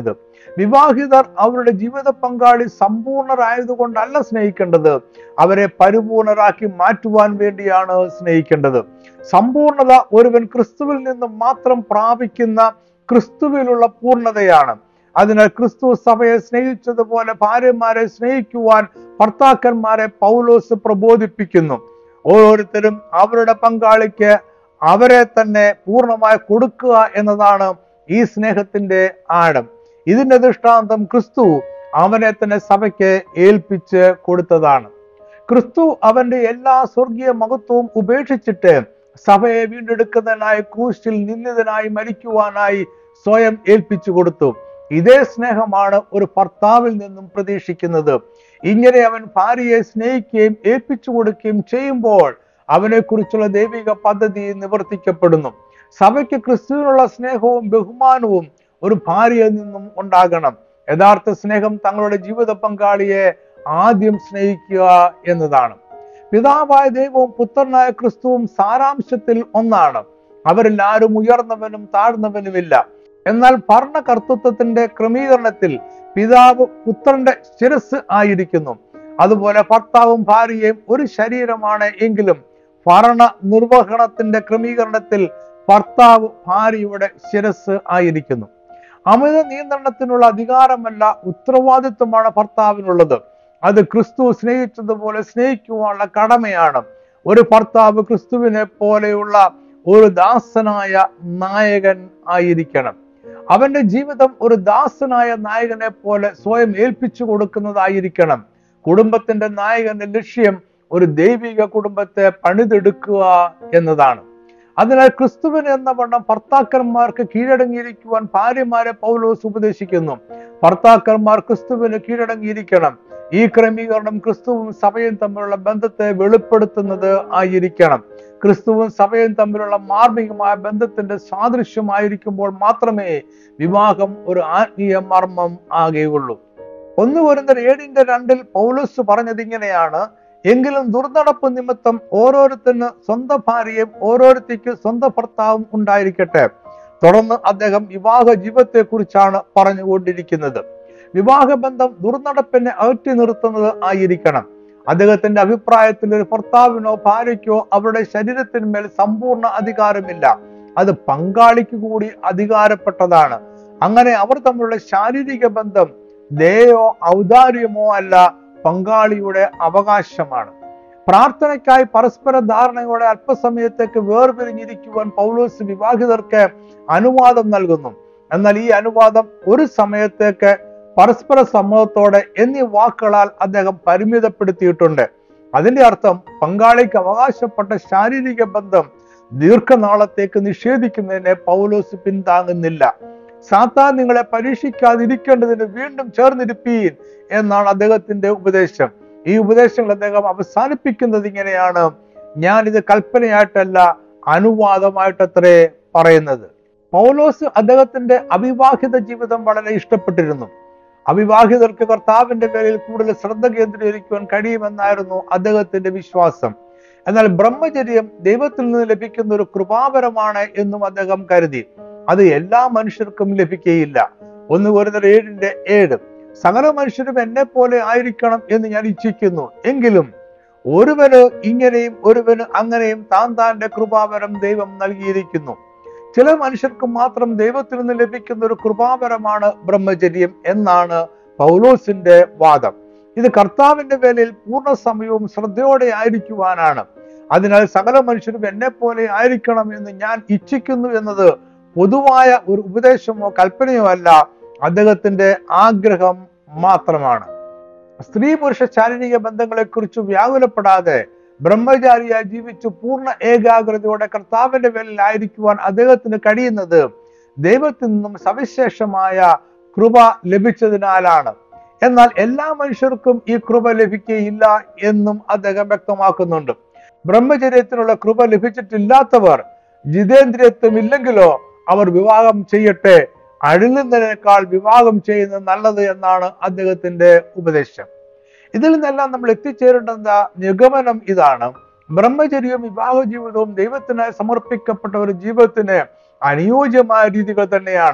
വിവാഹിതർ അവരുടെ ജീവിത പങ്കാളി സമ്പൂർണരായതുകൊണ്ടല്ല സ്നേഹിക്കേണ്ടത്, അവരെ പരിപൂർണരാക്കി മാറ്റുവാൻ വേണ്ടിയാണ് സ്നേഹിക്കേണ്ടത്. സമ്പൂർണത ഒരുവൻ ക്രിസ്തുവിൽ നിന്ന് മാത്രം പ്രാപിക്കുന്ന ക്രിസ്തുവിലുള്ള പൂർണ്ണതയാണ്. അതിനാൽ ക്രിസ്തു സഭയെ സ്നേഹിച്ചതുപോലെ ഭാര്യമാരെ സ്നേഹിക്കുവാൻ ഭർത്താക്കന്മാരെ പൗലോസ് പ്രബോധിപ്പിക്കുന്നു. ഓരോരുത്തരും അവരുടെ പങ്കാളിക്ക് അവരെ തന്നെ പൂർണ്ണമായി കൊടുക്കുക എന്നതാണ് ഈ സ്നേഹത്തിന്റെ ആഴം. ഇതിന്റെ ദൃഷ്ടാന്തം ക്രിസ്തു അവനെ തന്നെ സഭയ്ക്ക് ഏൽപ്പിച്ച് കൊടുത്തതാണ്. ക്രിസ്തു അവന്റെ എല്ലാ സ്വർഗീയ മഹത്വവും ഉപേക്ഷിച്ചിട്ട് സഭയെ വീണ്ടെടുക്കുന്നതിനായി ക്രൂശിൽ നിന്ദിതനായി മരിക്കുവാനായി സ്വയം ഏൽപ്പിച്ചു കൊടുത്തു. ഇതേ സ്നേഹമാണ് ഒരു ഭർത്താവിൽ നിന്നും പ്രതീക്ഷിക്കുന്നത്. ഇങ്ങനെ അവൻ ഭാര്യയെ സ്നേഹിക്കുകയും ഏൽപ്പിച്ചു കൊടുക്കുകയും ചെയ്യുമ്പോൾ അവനെ കുറിച്ചുള്ള ദൈവിക പദ്ധതി നിവർത്തിക്കപ്പെടുന്നു. സഭയ്ക്ക് ക്രിസ്തുവിനുള്ള സ്നേഹവും ബഹുമാനവും ഒരു ഭാര്യയിൽ നിന്നും ഉണ്ടാകണം. യഥാർത്ഥ സ്നേഹം തങ്ങളുടെ ജീവിത പങ്കാളിയെ ആദ്യം സ്നേഹിക്കുക എന്നതാണ്. പിതാവായ ദൈവവും പുത്രനായ ക്രിസ്തുവും സാരാംശത്തിൽ ഒന്നാണ്. അവരിൽ ആരും ഉയർന്നവനും താഴ്ന്നവനുമില്ല. എന്നാൽ ഭരണകർത്തൃത്വത്തിന്റെ ക്രമീകരണത്തിൽ പിതാവ് പുത്രന്റെ ശിരസ് ആയിരിക്കുന്നു. അതുപോലെ ഭർത്താവും ഭാര്യയും ഒരു ശരീരമാണ് എങ്കിലും ഭരണ നിർവഹണത്തിന്റെ ക്രമീകരണത്തിൽ ഭർത്താവ് ഭാര്യയുടെ ശിരസ് ആയിരിക്കുന്നു. അമിത നിയന്ത്രണത്തിനുള്ള അധികാരമല്ല, ഉത്തരവാദിത്വമാണ് ഭർത്താവിനുള്ളത്. അത് ക്രിസ്തു സ്നേഹിച്ചതുപോലെ സ്നേഹിക്കുവാനുള്ള കടമയാണ്. ഒരു ഭർത്താവ് ക്രിസ്തുവിനെ പോലെയുള്ള ഒരു ദാസനായ നായകൻ ആയിരിക്കണം. അവന്റെ ജീവിതം ഒരു ദാസനായ നായകനെ പോലെ സ്വയം ഏൽപ്പിച്ചു കൊടുക്കുന്നതായിരിക്കണം. കുടുംബത്തിന്റെ നായകന്റെ ലക്ഷ്യം ഒരു ദൈവിക കുടുംബത്തെ പണിതെടുക്കുക എന്നതാണ്. അതിനാൽ ക്രിസ്തുവിന് എന്ന വണ്ണം ഭർത്താക്കന്മാർക്ക് കീഴടങ്ങിയിരിക്കുവാൻ ഭാര്യമാരെ പൗലോസ് ഉപദേശിക്കുന്നു. ഭർത്താക്കന്മാർ ക്രിസ്തുവിന് കീഴടങ്ങിയിരിക്കണം. ഈ ക്രമീകരണം ക്രിസ്തുവും സഭയും തമ്മിലുള്ള ബന്ധത്തെ വെളിപ്പെടുത്തുന്നത് ആയിരിക്കണം. ക്രിസ്തുവും സഭയും തമ്മിലുള്ള മാർമികമായ ബന്ധത്തിന്റെ സാദൃശ്യമായിരിക്കുമ്പോൾ മാത്രമേ വിവാഹം ഒരു ആത്മീയ മർമ്മം ആകുകയുള്ളൂ. 1 കൊരിന്ത്യർ 7:2 പൗലോസ് പറഞ്ഞത് ഇങ്ങനെയാണ്: എങ്കിലും ദുർനടപ്പ് നിമിത്തം ഓരോരുത്തന് സ്വന്തം ഭാര്യയും ഓരോരുത്തിക്ക് സ്വന്തം ഭർത്താവും ഉണ്ടായിരിക്കട്ടെ. തുടർന്ന് അദ്ദേഹം വിവാഹ ജീവിതത്തെ കുറിച്ചാണ് പറഞ്ഞുകൊണ്ടിരിക്കുന്നത്. വിവാഹബന്ധം ദുർനടപ്പിനെ അകറ്റി നിർത്തുന്നത് ആയിരിക്കണം. അദ്ദേഹത്തിന്റെ അഭിപ്രായത്തിൽ ഒരു ഭർത്താവിനോ ഭാര്യയ്ക്കോ അവരുടെ ശരീരത്തിന്മേൽ സമ്പൂർണ്ണ അധികാരമില്ല. അത് പങ്കാളിക്ക് കൂടി അധികാരപ്പെട്ടതാണ്. അങ്ങനെ അവർ തമ്മിലുള്ള ശാരീരിക ബന്ധം ദയോ ഔദാര്യമോ അല്ല, പങ്കാളിയുടെ അവകാശമാണ്. പ്രാർത്ഥനയ്ക്കായി പരസ്പര ധാരണയോടെ അല്പസമയത്തേക്ക് വേർപിരിഞ്ഞിരിക്കുവാൻ പൗലോസ് വിവാഹിതർക്ക് അനുവാദം നൽകുന്നു. എന്നാൽ ഈ അനുവാദം ഒരു സമയത്തേക്ക്, പരസ്പര സമ്മതത്തോടെ എന്നീ വാക്കുകളാൽ അദ്ദേഹം പരിമിതപ്പെടുത്തിയിട്ടുണ്ട്. അതിന്റെ അർത്ഥം പങ്കാളിക്ക് അവകാശപ്പെട്ട ശാരീരിക ബന്ധം ദീർഘനാളത്തേക്ക് നിഷേധിക്കുന്നതിനെ പൗലോസ് പിന്താങ്ങുന്നില്ല. സാത്താൻ നിങ്ങളെ പരീക്ഷിക്കാതിരിക്കേണ്ടതിന് വീണ്ടും ചേർന്നിരിപ്പീൻ എന്നാണ് അദ്ദേഹത്തിന്റെ ഉപദേശം. ഈ ഉപദേശങ്ങൾ അദ്ദേഹം അവസാനിപ്പിക്കുന്നത് ഇങ്ങനെയാണ്: ഞാൻ ഇത് കൽപ്പനയായിട്ടല്ല, അനുവാദമായിട്ടത്രേ പറയുന്നത്. പൗലോസ് അദ്ദേഹത്തിന്റെ അവിവാഹിത ജീവിതം വളരെ ഇഷ്ടപ്പെട്ടിരുന്നു. അവിവാഹിതർക്ക് കർത്താവിന്റെ പേരിൽ കൂടുതൽ ശ്രദ്ധ കേന്ദ്രീകരിക്കുവാൻ കഴിയുമെന്നായിരുന്നു അദ്ദേഹത്തിന്റെ വിശ്വാസം. എന്നാൽ ബ്രഹ്മചര്യം ദൈവത്തിൽ നിന്ന് ലഭിക്കുന്ന ഒരു കൃപാവരമാണ് എന്നും അദ്ദേഹം കരുതി. അത് എല്ലാ മനുഷ്യർക്കും ലഭിക്കുകയില്ല. 1 കൊരിന്ത്യർ 7:7 സകല മനുഷ്യരും എന്നെ പോലെ ആയിരിക്കണം എന്ന് ഞാൻ ഇച്ഛിക്കുന്നു. എങ്കിലും ഒരുവന് ഇങ്ങനെയും ഒരുവന് അങ്ങനെയും താന്റെ കൃപാവരം ദൈവം നൽകിയിരിക്കുന്നു. ചില മനുഷ്യർക്ക് മാത്രം ദൈവത്തിൽ നിന്ന് ലഭിക്കുന്ന ഒരു കൃപാവരമാണ് ബ്രഹ്മചര്യം എന്നാണ് പൗലോസിന്റെ വാദം. ഇത് കർത്താവിന്റെ വേലയിൽ പൂർണ്ണ സമയവും ശ്രദ്ധയോടെ ആയിരിക്കുവാനാണ്. അതിനാൽ സകല മനുഷ്യരും എന്നെ പോലെ ആയിരിക്കണം എന്ന് ഞാൻ ഇച്ഛിക്കുന്നു എന്നത് പൊതുവായ ഒരു ഉപദേശമോ കൽപ്പനയോ അല്ല, അദ്ദേഹത്തിന്റെ ആഗ്രഹം മാത്രമാണ്. സ്ത്രീ പുരുഷ ശാരീരിക ബന്ധങ്ങളെ കുറിച്ച് വ്യാകുലപ്പെടാതെ ബ്രഹ്മചാരിയായി ജീവിച്ചു പൂർണ്ണ ഏകാഗ്രതയോടെ കർത്താവിന്റെ വേലയിൽ ആയിരിക്കുവാൻ അദ്ദേഹത്തിന് കഴിയുന്നത് ദൈവത്തിൽ നിന്നും സവിശേഷമായ കൃപ ലഭിച്ചതിനാലാണ്. എന്നാൽ എല്ലാ മനുഷ്യർക്കും ഈ കൃപ ലഭിക്കുകയില്ല എന്നും അദ്ദേഹം വ്യക്തമാക്കുന്നുണ്ട്. ബ്രഹ്മചര്യത്തിനുള്ള കൃപ ലഭിച്ചിട്ടില്ലാത്തവർ ജിതേന്ദ്രിയത്വം ഇല്ലെങ്കിലോ അവർ വിവാഹം ചെയ്യട്ടെ, അഴുകുന്നതിനേക്കാൾ വിവാഹം ചെയ്യുന്നത് നല്ലത് എന്നാണ് അദ്ദേഹത്തിന്റെ ഉപദേശം. ഇതിൽ നിന്നെല്ലാം നമ്മൾ എത്തിച്ചേരേണ്ട നിഗമനം ഇതാണ്: ബ്രഹ്മചര്യവും വിവാഹ ജീവിതവും ദൈവത്തിനായി സമർപ്പിക്കപ്പെട്ട ഒരു ജീവിതത്തിന് അനുയോജ്യമായ രീതികൾ തന്നെയാണ്.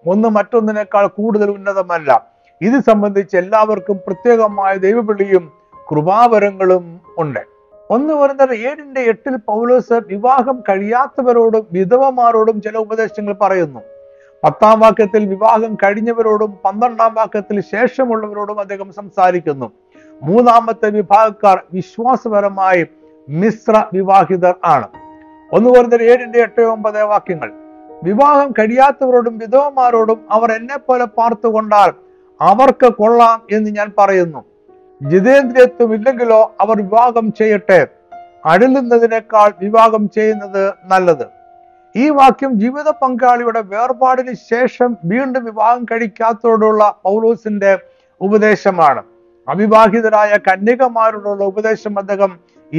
ഒന്ന് മറ്റൊന്നിനേക്കാൾ കൂടുതൽ ഉന്നതമല്ല. ഇത് സംബന്ധിച്ച് എല്ലാവർക്കും പ്രത്യേകമായ ദൈവവിളിയും കൃപാവരങ്ങളും ഉണ്ട്. 1 കൊരിന്ത്യർ 7:8 പൗലോസ് വിവാഹം കഴിയാത്തവരോടും വിധവമാരോടും ചില ഉപദേശങ്ങൾ പറയുന്നു. 10-ാം വാക്യത്തിൽ വിവാഹം കഴിഞ്ഞവരോടും 12-ാം വാക്യത്തിൽ ശേഷമുള്ളവരോടും അദ്ദേഹം സംസാരിക്കുന്നു. 3-ാമത്തെ വിഭാഗക്കാർ വിശ്വാസപരമായി മിശ്ര വിവാഹിതർ ആണ്. 1 കൊരിന്ത്യർ 7:8-9 വാക്യങ്ങൾ. വിവാഹം കഴിയാത്തവരോടും വിധവമാരോടും അവർ എന്നെ പോലെ പാർത്തുകൊണ്ടാൽ അവർക്ക് കൊള്ളാം എന്ന് ഞാൻ പറയുന്നു. ജിതേന്ദ്രിയത്വം ഇല്ലെങ്കിലോ അവർ വിവാഹം ചെയ്യട്ടെ, അഴലുന്നതിനേക്കാൾ വിവാഹം ചെയ്യുന്നത് നല്ലത്. ഈ വാക്യം ജീവിത പങ്കാളിയുടെ വേർപാടിന് ശേഷം വീണ്ടും വിവാഹം കഴിക്കാത്തതോടുള്ള പൗലോസിന്റെ ഉപദേശമാണ്. അവിവാഹിതരായ കന്യകമാരോടുള്ള ഉപദേശം അദ്ദേഹം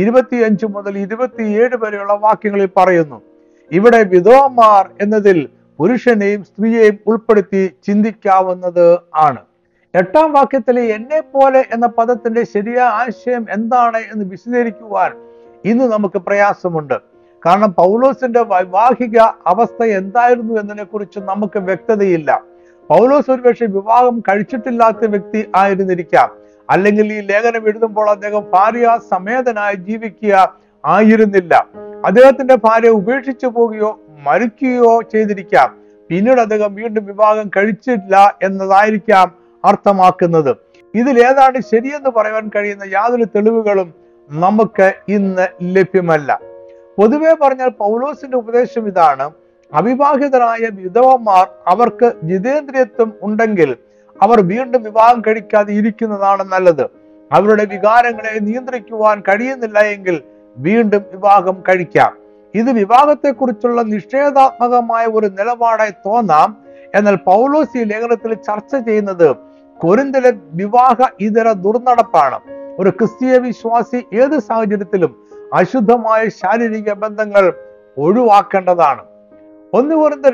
25 മുതൽ 27 വരെയുള്ള വാക്യങ്ങളിൽ പറയുന്നു. ഇവിടെ വിധവമാർ എന്നതിൽ പുരുഷനെയും സ്ത്രീയെയും ഉൾപ്പെടുത്തി ചിന്തിക്കാവുന്നത് ആണ്. 8-ാം വാക്യത്തിലെ എന്നെ പോലെ എന്ന പദത്തിന്റെ ശരിയായ ആശയം എന്താണ് എന്ന് വിശദീകരിക്കുവാൻ ഇന്ന് നമുക്ക് പ്രയാസമുണ്ട്. കാരണം പൗലോസിന്റെ വൈവാഹിക അവസ്ഥ എന്തായിരുന്നു എന്നതിനെ കുറിച്ച് നമുക്ക് വ്യക്തതയില്ല. പൗലോസ് ഒരുപക്ഷെ വിവാഹം കഴിച്ചിട്ടില്ലാത്ത വ്യക്തി ആയിരുന്നിരിക്കാം. അല്ലെങ്കിൽ ഈ ലേഖനം എഴുതുമ്പോൾ അദ്ദേഹം ഭാര്യ സമേതനായി ജീവിക്കുക ആയിരുന്നില്ല. അദ്ദേഹത്തിന്റെ ഭാര്യ ഉപേക്ഷിച്ചു പോവുകയോ മരിക്കുകയോ ചെയ്തിരിക്കാം. പിന്നീട് അദ്ദേഹം വീണ്ടും വിവാഹം കഴിച്ചില്ല എന്നതായിരിക്കാം അർത്ഥമാക്കുന്നത്. ഇതിൽ ഏതാണ് ശരിയെന്ന് പറയാൻ കഴിയുന്ന യാതൊരു തെളിവുകളും നമുക്ക് ഇന്ന് ലഭ്യമല്ല. പൊതുവെ പറഞ്ഞാൽ പൗലോസിന്റെ ഉപദേശം ഇതാണ്: അവിവാഹിതരായ വിധവമാർ അവർക്ക് ജിതേന്ദ്രിയത്വം ഉണ്ടെങ്കിൽ അവർ വീണ്ടും വിവാഹം കഴിക്കാതെ ഇരിക്കുന്നതാണ് നല്ലത്. അവരുടെ വികാരങ്ങളെ നിയന്ത്രിക്കുവാൻ കഴിയുന്നില്ല എങ്കിൽ വീണ്ടും വിവാഹം കഴിക്കാം. ഇത് വിവാഹത്തെക്കുറിച്ചുള്ള നിഷേധാത്മകമായ ഒരു നിലപാടായി തോന്നാം. എന്നാൽ പൗലോസ് ഈ ലേഖനത്തിൽ ചർച്ച ചെയ്യുന്നത് കൊരിന്തിലെ വിവാഹ ഇതര ദുർനടപ്പാണ്. ഒരു ക്രിസ്തീയ വിശ്വാസി ഏത് സാഹചര്യത്തിലും അശുദ്ധമായ ശാരീരിക ബന്ധങ്ങൾ ഒഴിവാക്കേണ്ടതാണ്. 1 കൊരിന്ത്യർ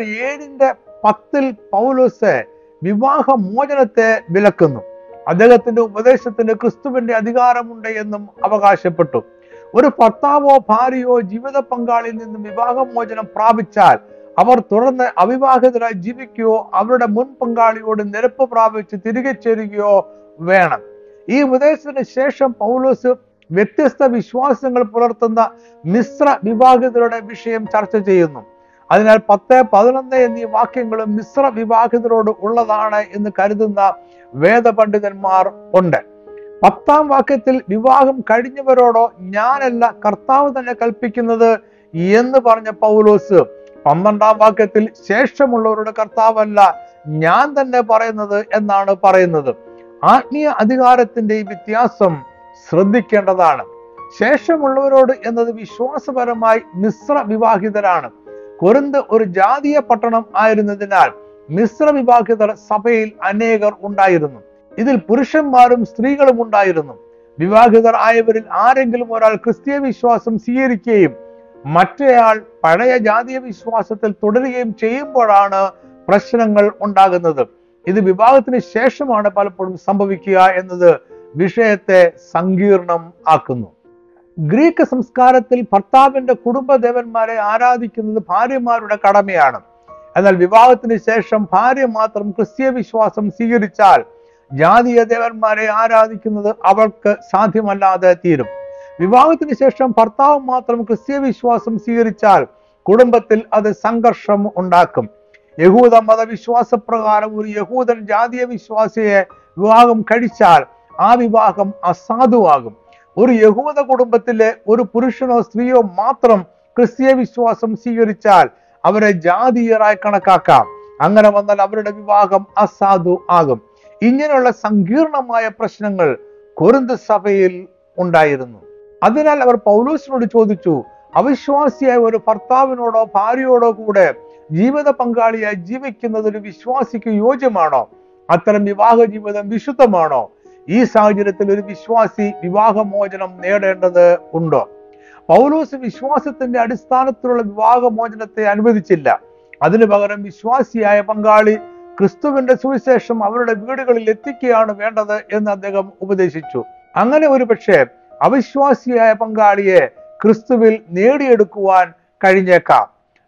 7:10 പൗലോസ് വിവാഹ മോചനത്തെ വിലക്കുന്നു. അദ്ദേഹത്തിന്റെ ഉപദേശത്തിന് ക്രിസ്തുവിന്റെ അധികാരമുണ്ട് എന്നും അവകാശപ്പെട്ടു. ഒരു ഭർത്താവോ ഭാര്യയോ ജീവിത പങ്കാളിയിൽ നിന്നും വിവാഹമോചനം പ്രാപിച്ചാൽ അവർ തുടർന്ന് അവിവാഹിതരായി ജീവിക്കുകയോ അവരുടെ മുൻ പങ്കാളിയോട് നിരപ്പ് പ്രാപിച്ച് തിരികെ ചേരുകയോ വേണം. ഈ ഉപദേശത്തിന് ശേഷം പൗലോസ് വ്യത്യസ്ത വിശ്വാസങ്ങൾ പുലർത്തുന്ന മിശ്ര വിവാഹിതരുടെ വിഷയം ചർച്ച ചെയ്യുന്നു. അതിനാൽ 10, 11 എന്നീ വാക്യങ്ങളും മിശ്ര വിവാഹിതരോട് ഉള്ളതാണ് എന്ന് കരുതുന്ന വേദപണ്ഡിതന്മാർ ഉണ്ട്. 10-ാം വാക്യത്തിൽ വിവാഹം കഴിഞ്ഞവരോടോ ഞാനല്ല കർത്താവ് തന്നെ കൽപ്പിക്കുന്നത് എന്ന് പറഞ്ഞ പൗലോസ് 12-ാം വാക്യത്തിൽ ശേഷമുള്ളവരുടെ കർത്താവല്ല ഞാൻ തന്നെ പറയുന്നത് എന്നാണ് പറയുന്നത്. ആത്മീയ അധികാരത്തിന്റെ ഈ വ്യത്യാസം ശ്രദ്ധിക്കേണ്ടതാണ്. ശേഷമുള്ളവരോട് എന്നത് വിശ്വാസപരമായി മിശ്ര വിവാഹിതരാണ്. കൊരിന്ത് ഒരു ജാതീയ പട്ടണം ആയിരുന്നതിനാൽ മിശ്ര വിവാഹിതർ സഭയിൽ അനേകർ ഉണ്ടായിരുന്നു. ഇതിൽ പുരുഷന്മാരും സ്ത്രീകളും ഉണ്ടായിരുന്നു. വിവാഹിതർ ആയവരിൽ ആരെങ്കിലും ഒരാൾ ക്രിസ്തീയ വിശ്വാസം സ്വീകരിക്കുകയും മറ്റേയാൾ പഴയ ജാതീയ വിശ്വാസത്തിൽ തുടരുകയും ചെയ്യുമ്പോഴാണ് പ്രശ്നങ്ങൾ ഉണ്ടാകുന്നത്. ഇത് വിവാഹത്തിന് ശേഷമാണ് പലപ്പോഴും സംഭവിക്കുക എന്നത് വിഷയത്തെ സങ്കീർണം ആക്കുന്നു. ഗ്രീക്ക് സംസ്കാരത്തിൽ ഭർത്താവിന്റെ കുടുംബദേവന്മാരെ ആരാധിക്കുന്നത് ഭാര്യമാരുടെ കടമയാണ്. എന്നാൽ വിവാഹത്തിന് ശേഷം ഭാര്യ മാത്രം ക്രിസ്തീയ വിശ്വാസം സ്വീകരിച്ചാൽ ജാതീയ ദേവന്മാരെ ആരാധിക്കുന്നത് അവൾക്ക് സാധ്യമല്ലാതെ തീരും. വിവാഹത്തിന് ശേഷം ഭർത്താവ് മാത്രം ക്രിസ്തീയ വിശ്വാസം സ്വീകരിച്ചാൽ കുടുംബത്തിൽ അത് സംഘർഷം ഉണ്ടാക്കും. യഹൂദ മതവിശ്വാസപ്രകാരം ഒരു യഹൂദൻ ജാതീയ വിശ്വാസിയെ വിവാഹം കഴിച്ചാൽ ആ വിവാഹം അസാധുവാകും. ഒരു യഹൂദ കുടുംബത്തിലെ ഒരു പുരുഷനോ സ്ത്രീയോ മാത്രം ക്രിസ്തീയ വിശ്വാസം സ്വീകരിച്ചാൽ അവരെ ജാതീയരായി കണക്കാക്കാം. അങ്ങനെ വന്നാൽ അവരുടെ വിവാഹം അസാധു ആകും. ഇങ്ങനെയുള്ള സങ്കീർണമായ പ്രശ്നങ്ങൾ കൊരിന്ത് സഭയിൽ ഉണ്ടായിരുന്നു. അതിനാൽ അവർ പൗലോസിനോട് ചോദിച്ചു, അവിശ്വാസിയായ ഒരു ഭർത്താവിനോടോ ഭാര്യയോടോ കൂടെ ജീവിത പങ്കാളിയായി ജീവിക്കുന്നത് ഒരു വിശ്വാസിക്ക് യോജ്യമാണോ? അത്തരം വിവാഹ ജീവിതം വിശുദ്ധമാണോ? ഈ സാഹചര്യത്തിൽ ഒരു വിശ്വാസി വിവാഹമോചനം നേടേണ്ടത് ഉണ്ടോ? പൗലോസ് വിശ്വാസത്തിന്റെ അടിസ്ഥാനത്തിലുള്ള വിവാഹമോചനത്തെ അനുവദിച്ചില്ല. അതിനു പകരം വിശ്വാസിയായ പങ്കാളി ക്രിസ്തുവിന്റെ സുവിശേഷം അവരുടെ വീടുകളിൽ എത്തിക്കുകയാണ് വേണ്ടത് എന്ന് അദ്ദേഹം ഉപദേശിച്ചു. അങ്ങനെ ഒരുപക്ഷെ അവിശ്വാസിയായ പങ്കാളിയെ ക്രിസ്തുവിൽ നേടിയെടുക്കുവാൻ കഴിഞ്ഞേക്കാം.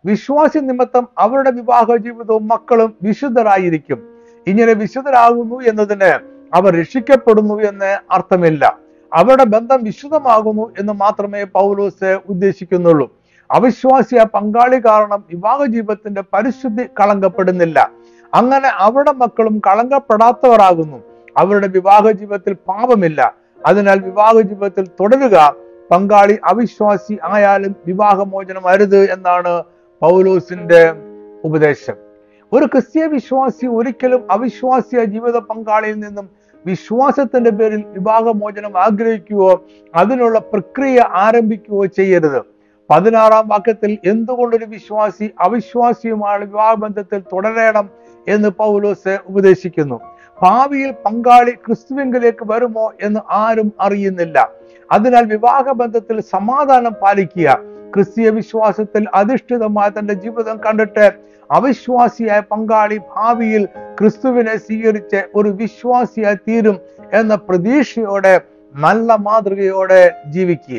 വിശ്വാസി നിമിത്തം അവരുടെ വിവാഹ ജീവിതവും മക്കളും വിശുദ്ധരായിരിക്കും. ഇങ്ങനെ വിശുദ്ധരാകുന്നു എന്നതിന് അവർ രക്ഷിക്കപ്പെടുന്നു എന്ന് അർത്ഥമില്ല. അവരുടെ ബന്ധം വിശുദ്ധമാകുന്നു എന്ന് മാത്രമേ പൗലോസ് ഉദ്ദേശിക്കുന്നുള്ളൂ. അവിശ്വാസിയ പങ്കാളി കാരണം വിവാഹ ജീവിതത്തിന്റെ പരിശുദ്ധി കളങ്കപ്പെടുന്നില്ല. അങ്ങനെ അവരുടെ മക്കളും കളങ്കപ്പെടാത്തവരാകുന്നു. അവരുടെ വിവാഹ ജീവിതത്തിൽ പാപമില്ല. അതിനാൽ വിവാഹ ജീവിതത്തിൽ തുടരുക. പങ്കാളി അവിശ്വാസി ആയാലും വിവാഹമോചനം അരുത് എന്നാണ് പൗലോസിന്റെ ഉപദേശം. ഒരു ക്രിസ്തീയ വിശ്വാസി ഒരിക്കലും അവിശ്വാസിയ ജീവിത പങ്കാളിയിൽ നിന്നും വിശ്വാസത്തിന്റെ പേരിൽ വിവാഹമോചനം ആഗ്രഹിക്കുകയോ അതിനുള്ള പ്രക്രിയ ആരംഭിക്കുകയോ ചെയ്യരുത്. 16-ാം വാക്യത്തിൽ എന്തുകൊണ്ടൊരു വിശ്വാസി അവിശ്വാസിയുമായുള്ള വിവാഹബന്ധത്തിൽ തുടരണം എന്ന് പൗലോസ് ഉപദേശിക്കുന്നു. ഭാവിയിൽ പങ്കാളി ക്രിസ്തുവിലേക്ക് വരുമോ എന്ന് ആരും അറിയുന്നില്ല. അതിനാൽ വിവാഹബന്ധത്തിൽ സമാധാനം പാലിക്കുക. ക്രിസ്തീയ വിശ്വാസത്തിൽ അധിഷ്ഠിതമായ തന്റെ ജീവിതം കണ്ടിട്ട് അവിശ്വാസിയായ പങ്കാളി ഭാവിയിൽ ക്രിസ്തുവിനെ സ്വീകരിച്ച് ഒരു വിശ്വാസിയായി തീരും എന്ന പ്രതീക്ഷയോടെ നല്ല മാതൃകയോടെ ജീവിക്കുക.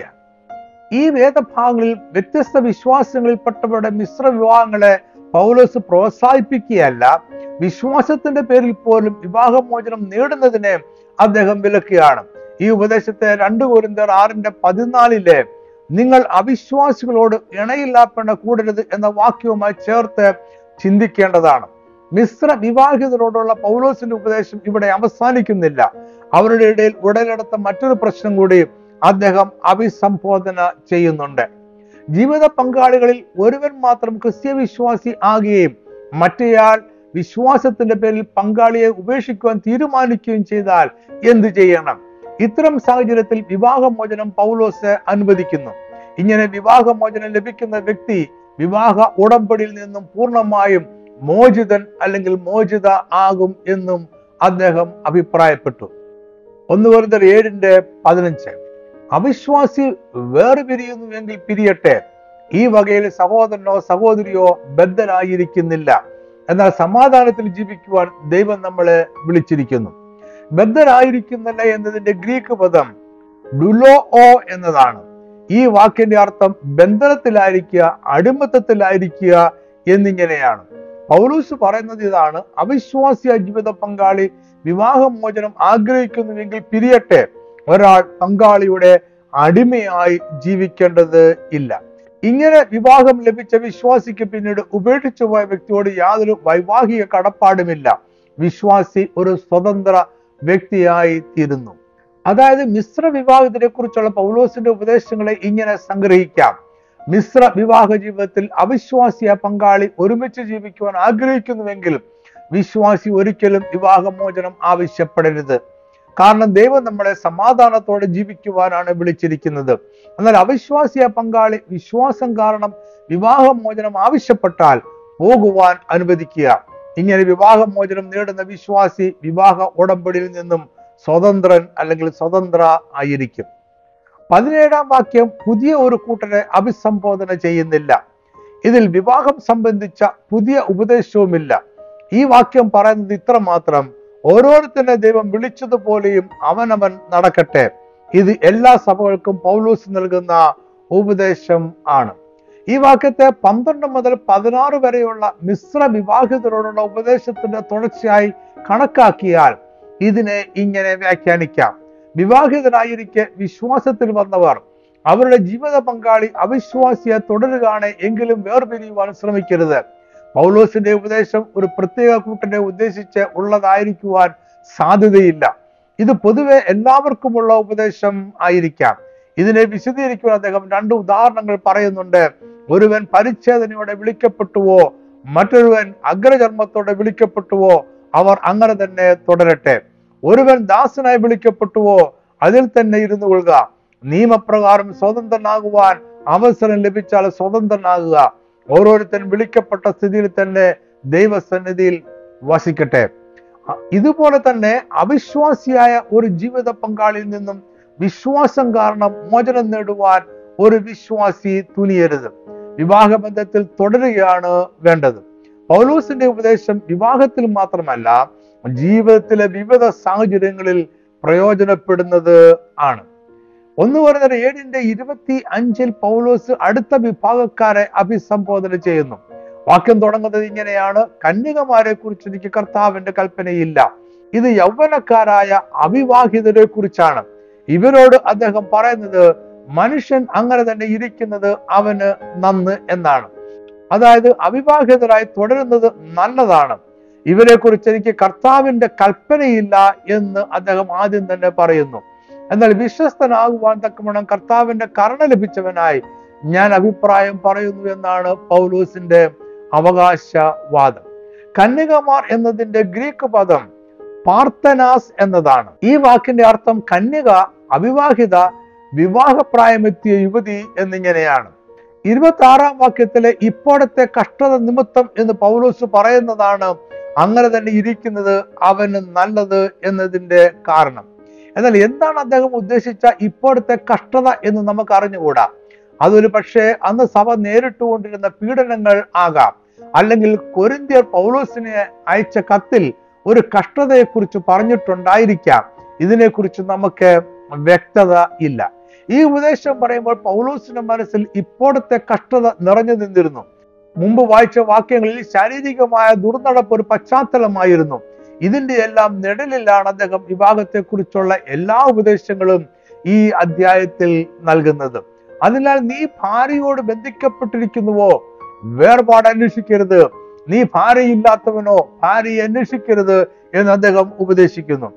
ഈ വേദഭാഗങ്ങളിൽ വ്യത്യസ്ത വിശ്വാസങ്ങളിൽപ്പെട്ടവരുടെ മിശ്ര വിവാഹങ്ങളെ പൗലോസ് പ്രോത്സാഹിപ്പിക്കുകയല്ല, വിശ്വാസത്തിന്റെ പേരിൽ പോലും വിവാഹമോചനം നേടുന്നതിനെ അദ്ദേഹം വിലക്കുകയാണ്. ഈ ഉപദേശത്തെ 2 കൊരിന്ത്യർ 6:14 നിങ്ങൾ അവിശ്വാസികളോട് ഇണയില്ലാപ്പെണ്ണ കൂടരുത് എന്ന വാക്യവുമായി ചേർത്ത് ചിന്തിക്കേണ്ടതാണ്. മിശ്ര വിവാഹിതരോടുള്ള പൗലോസിന്റെ ഉപദേശം ഇവിടെ അവസാനിക്കുന്നില്ല. അവരുടെ ഇടയിൽ ഉടലെടുത്ത മറ്റൊരു പ്രശ്നം കൂടി അദ്ദേഹം അഭിസംബോധന ചെയ്യുന്നുണ്ട്. ജീവിത പങ്കാളികളിൽ ഒരുവൻ മാത്രം ക്രിസ്തീയ വിശ്വാസി ആകുകയും മറ്റേയാൾ വിശ്വാസത്തിന്റെ പേരിൽ പങ്കാളിയെ ഉപേക്ഷിക്കുവാൻ തീരുമാനിക്കുകയും ചെയ്താൽ എന്തു ചെയ്യണം? ഇത്തരം സാഹചര്യത്തിൽ വിവാഹമോചനം പൗലോസ് അനുവദിക്കുന്നു. ഇങ്ങനെ വിവാഹമോചനം ലഭിക്കുന്ന വ്യക്തി വിവാഹ ഉടമ്പടിയിൽ നിന്നും പൂർണ്ണമായും മോചിതൻ അല്ലെങ്കിൽ മോചിത ആകും എന്നും അദ്ദേഹം അഭിപ്രായപ്പെട്ടു. 1 കൊരിന്ത്യർ 7:15 അവിശ്വാസി വേർപിരിയുന്നുവെങ്കിൽ പിരിയട്ടെ. ഈ വകയിൽ സഹോദരനോ സഹോദരിയോ ബദ്ധരായിരിക്കുന്നില്ല. എന്നാൽ സമാധാനത്തിൽ ജീവിക്കുവാൻ ദൈവം നമ്മളെ വിളിച്ചിരിക്കുന്നു. ബദ്ധരായിരിക്കുന്നില്ല എന്നതിന്റെ ഗ്രീക്ക് പദം ഡുലോ എന്നതാണ്. ഈ വാക്കിന്റെ അർത്ഥം ബന്ധനത്തിലായിരിക്കുക, അടിമത്തത്തിലായിരിക്കുക എന്നിങ്ങനെയാണ്. പൗലോസ് പറയുന്നത് ഇതാണ്: അവിശ്വാസിയ ജീവിത പങ്കാളി വിവാഹമോചനം ആഗ്രഹിക്കുന്നുവെങ്കിൽ പിരിയട്ടെ. ഒരാൾ പങ്കാളിയുടെ അടിമയായി ജീവിക്കേണ്ടത് ഇല്ല. ഇങ്ങനെ വിവാഹം ലഭിച്ച വിശ്വാസിക്ക് പിന്നീട് ഉപേക്ഷിച്ചു പോയ വ്യക്തിയോട് യാതൊരു വൈവാഹിക കടപ്പാടുമില്ല. വിശ്വാസി ഒരു സ്വതന്ത്ര വ്യക്തിയായി തീരുന്നു. അതായത് മിശ്ര വിവാഹത്തിനെ കുറിച്ചുള്ള പൗലോസിന്റെ ഉപദേശങ്ങളെ ഇങ്ങനെ സംഗ്രഹിക്കാം. മിശ്ര വിവാഹ ജീവിതത്തിൽ അവിശ്വാസിയ പങ്കാളി ഒരുമിച്ച് ജീവിക്കുവാൻ ആഗ്രഹിക്കുന്നുവെങ്കിൽ വിശ്വാസി ഒരിക്കലും വിവാഹമോചനം ആവശ്യപ്പെടരുത്. കാരണം ദൈവം നമ്മളെ സമാധാനത്തോടെ ജീവിക്കുവാനാണ് വിളിച്ചിരിക്കുന്നത്. എന്നാൽ അവിശ്വാസിയ പങ്കാളി വിശ്വാസം കാരണം വിവാഹമോചനം ആവശ്യപ്പെട്ടാൽ പോകുവാൻ അനുവദിക്കുക. ഇങ്ങനെ വിവാഹമോചനം നേടുന്ന വിശ്വാസി വിവാഹ ഉടമ്പടിയിൽ നിന്നും സ്വതന്ത്രൻ അല്ലെങ്കിൽ സ്വതന്ത്ര ആയിരിക്കും. 17-ാം വാക്യം പുതിയ ഒരു കൂട്ടരെ അഭിസംബോധന ചെയ്യുന്നില്ല. ഇതിൽ വിവാഹം സംബന്ധിച്ച പുതിയ ഉപദേശവുമില്ല. ഈ വാക്യം പറയുന്നത് ഇത്രമാത്രം: ഓരോരുത്തരെ ദൈവം വിളിച്ചതുപോലെയും അവനവൻ നടക്കട്ടെ. ഇത് എല്ലാ സഭകൾക്കും പൗലോസ് നൽകുന്ന ഉപദേശം ആണ്. ഈ വാക്യത്തെ 12 മുതൽ 16 വരെയുള്ള മിശ്ര വിവാഹിതരോടുള്ള ഉപദേശത്തിന്റെ തുടർച്ചയായി കണക്കാക്കിയാൽ ഇതിനെ ഇങ്ങനെ വ്യാഖ്യാനിക്കാം: വിവാഹിതരായിരിക്കെ വിശ്വാസത്തിൽ വന്നവർ അവരുടെ ജീവിത പങ്കാളി അവിശ്വാസിയെ തുടരുകയാണ് എങ്കിലും വേർപിരിയുവാൻ ശ്രമിക്കരുത്. പൗലോസിന്റെ ഉപദേശം ഒരു പ്രത്യേക കൂട്ടരെ ഉദ്ദേശിച്ച് ഉള്ളതായിരിക്കുവാൻ സാധ്യതയില്ല. ഇത് പൊതുവെ എല്ലാവർക്കുമുള്ള ഉപദേശം ആയിരിക്കാം. ഇതിനെ വിശദീകരിക്കുവാൻ അദ്ദേഹം 2 ഉദാഹരണങ്ങൾ പറയുന്നുണ്ട്. ഒരുവൻ പരിച്ഛേദനയോടെ വിളിക്കപ്പെട്ടുവോ മറ്റൊരുവൻ അഗ്രചർമ്മത്തോടെ വിളിക്കപ്പെട്ടുവോ അവർ അങ്ങനെ തന്നെ തുടരട്ടെ. ഒരുവൻ ദാസനായി വിളിക്കപ്പെട്ടുവോ അതിൽ തന്നെ ഇരുന്നു കൊള്ളുക. നിയമപ്രകാരം സ്വതന്ത്രനാകുവാൻ അവസരം ലഭിച്ചാൽ സ്വതന്ത്രനാകുക. ഓരോരുത്തൻ വിളിക്കപ്പെട്ട സ്ഥിതിയിൽ തന്നെ ദൈവസന്നിധിയിൽ വസിക്കട്ടെ. ഇതുപോലെ തന്നെ അവിശ്വാസിയായ ഒരു ജീവിത പങ്കാളിയിൽ നിന്നും വിശ്വാസം കാരണം മോചനം നേടുവാൻ ഒരു വിശ്വാസി തുനിയരുത്. വിവാഹബന്ധത്തിൽ തുടരുകയാണ് വേണ്ടത്. പൗലോസിന്റെ ഉപദേശം വിവാഹത്തിൽ മാത്രമല്ല ജീവിതത്തിലെ വിവിധ സാഹചര്യങ്ങളിൽ പ്രയോജനപ്പെടുന്നത് ആണ്. 1 Korinത്യർ 7:25 പൗലോസ് അടുത്ത വിഭാഗക്കാരെ അഭിസംബോധന ചെയ്യുന്നു. വാക്യം തുടങ്ങുന്നത് ഇങ്ങനെയാണ്: കന്യകമാരെ കുറിച്ച് എനിക്ക് കർത്താവിന്റെ കൽപ്പനയില്ല. ഇത് യൗവനക്കാരായ അവിവാഹിതരെ കുറിച്ചാണ്. ഇവരോട് അദ്ദേഹം പറയുന്നത് മനുഷ്യൻ അങ്ങനെ തന്നെ ഇരിക്കുന്നത് അവന് നന്ന് എന്നാണ്. അതായത് അവിവാഹിതരായി തുടരുന്നത് നല്ലതാണ്. ഇവരെ കുറിച്ച് എനിക്ക് കർത്താവിന്റെ കൽപ്പനയില്ല എന്ന് അദ്ദേഹം ആദ്യം തന്നെ പറയുന്നു. എന്നാൽ വിശ്വസ്തനാകുവാൻ തക്കവണ്ണം കർത്താവിന്റെ കരുണ ലഭിച്ചവനായി ഞാൻ അഭിപ്രായം പറയുന്നു എന്നാണ് പൗലോസിന്റെ അവകാശവാദം. കന്യകമാർ എന്നതിന്റെ ഗ്രീക്ക് പദം പാർത്തനാസ് എന്നതാണ്. ഈ വാക്കിന്റെ അർത്ഥം കന്യക, അവിവാഹിത, വിവാഹപ്രായമെത്തിയ യുവതി എന്നിങ്ങനെയാണ്. 26 വാക്യത്തിലെ ഇപ്പോഴത്തെ കഷ്ടത നിമിത്തം എന്ന് പൗലോസ് പറയുന്നതാണ് അങ്ങനെ തന്നെ ഇരിക്കുന്നത് അവന് നല്ലത് എന്നതിന്റെ കാരണം. എന്നാൽ എന്താണ് അദ്ദേഹം ഉദ്ദേശിച്ച ഇപ്പോഴത്തെ കഷ്ടത എന്ന് നമുക്ക് അറിഞ്ഞുകൂടാ. അതൊരു പക്ഷേ അന്ന് സഭ നേരിട്ടുകൊണ്ടിരുന്ന പീഡനങ്ങൾ ആകാം, അല്ലെങ്കിൽ കൊരിന്ത്യർ പൗലോസിനെ അയച്ച കത്തിൽ ഒരു കഷ്ടതയെക്കുറിച്ച് പറഞ്ഞിട്ടുണ്ടായിരിക്കാം. ഇതിനെക്കുറിച്ച് നമുക്ക് വ്യക്തത ഇല്ല. ഈ ഉപദേശം പറയുമ്പോൾ പൗലോസിന്റെ മനസ്സിൽ ഇപ്പോഴത്തെ കഷ്ടത നിറഞ്ഞു നിന്നിരുന്നു. മുമ്പ് വായിച്ച വാക്യങ്ങളിൽ ശാരീരികമായ ദുർനടപ്പ് ഒരു പശ്ചാത്തലമായിരുന്നു. ഇതിന്റെ എല്ലാം നിഴലിലാണ് അദ്ദേഹം വിവാഹത്തെ കുറിച്ചുള്ള എല്ലാ ഉപദേശങ്ങളും ഈ അധ്യായത്തിൽ നൽകുന്നത്. അതിനാൽ നീ ഭാര്യയോട് ബന്ധിക്കപ്പെട്ടിരിക്കുന്നുവോ, വേർപാട് അന്വേഷിക്കരുത്. നീ ഭാര്യയില്ലാത്തവനോ ഭാര്യയെ അന്വേഷിക്കരുത് എന്ന് അദ്ദേഹം ഉപദേശിക്കുന്നു.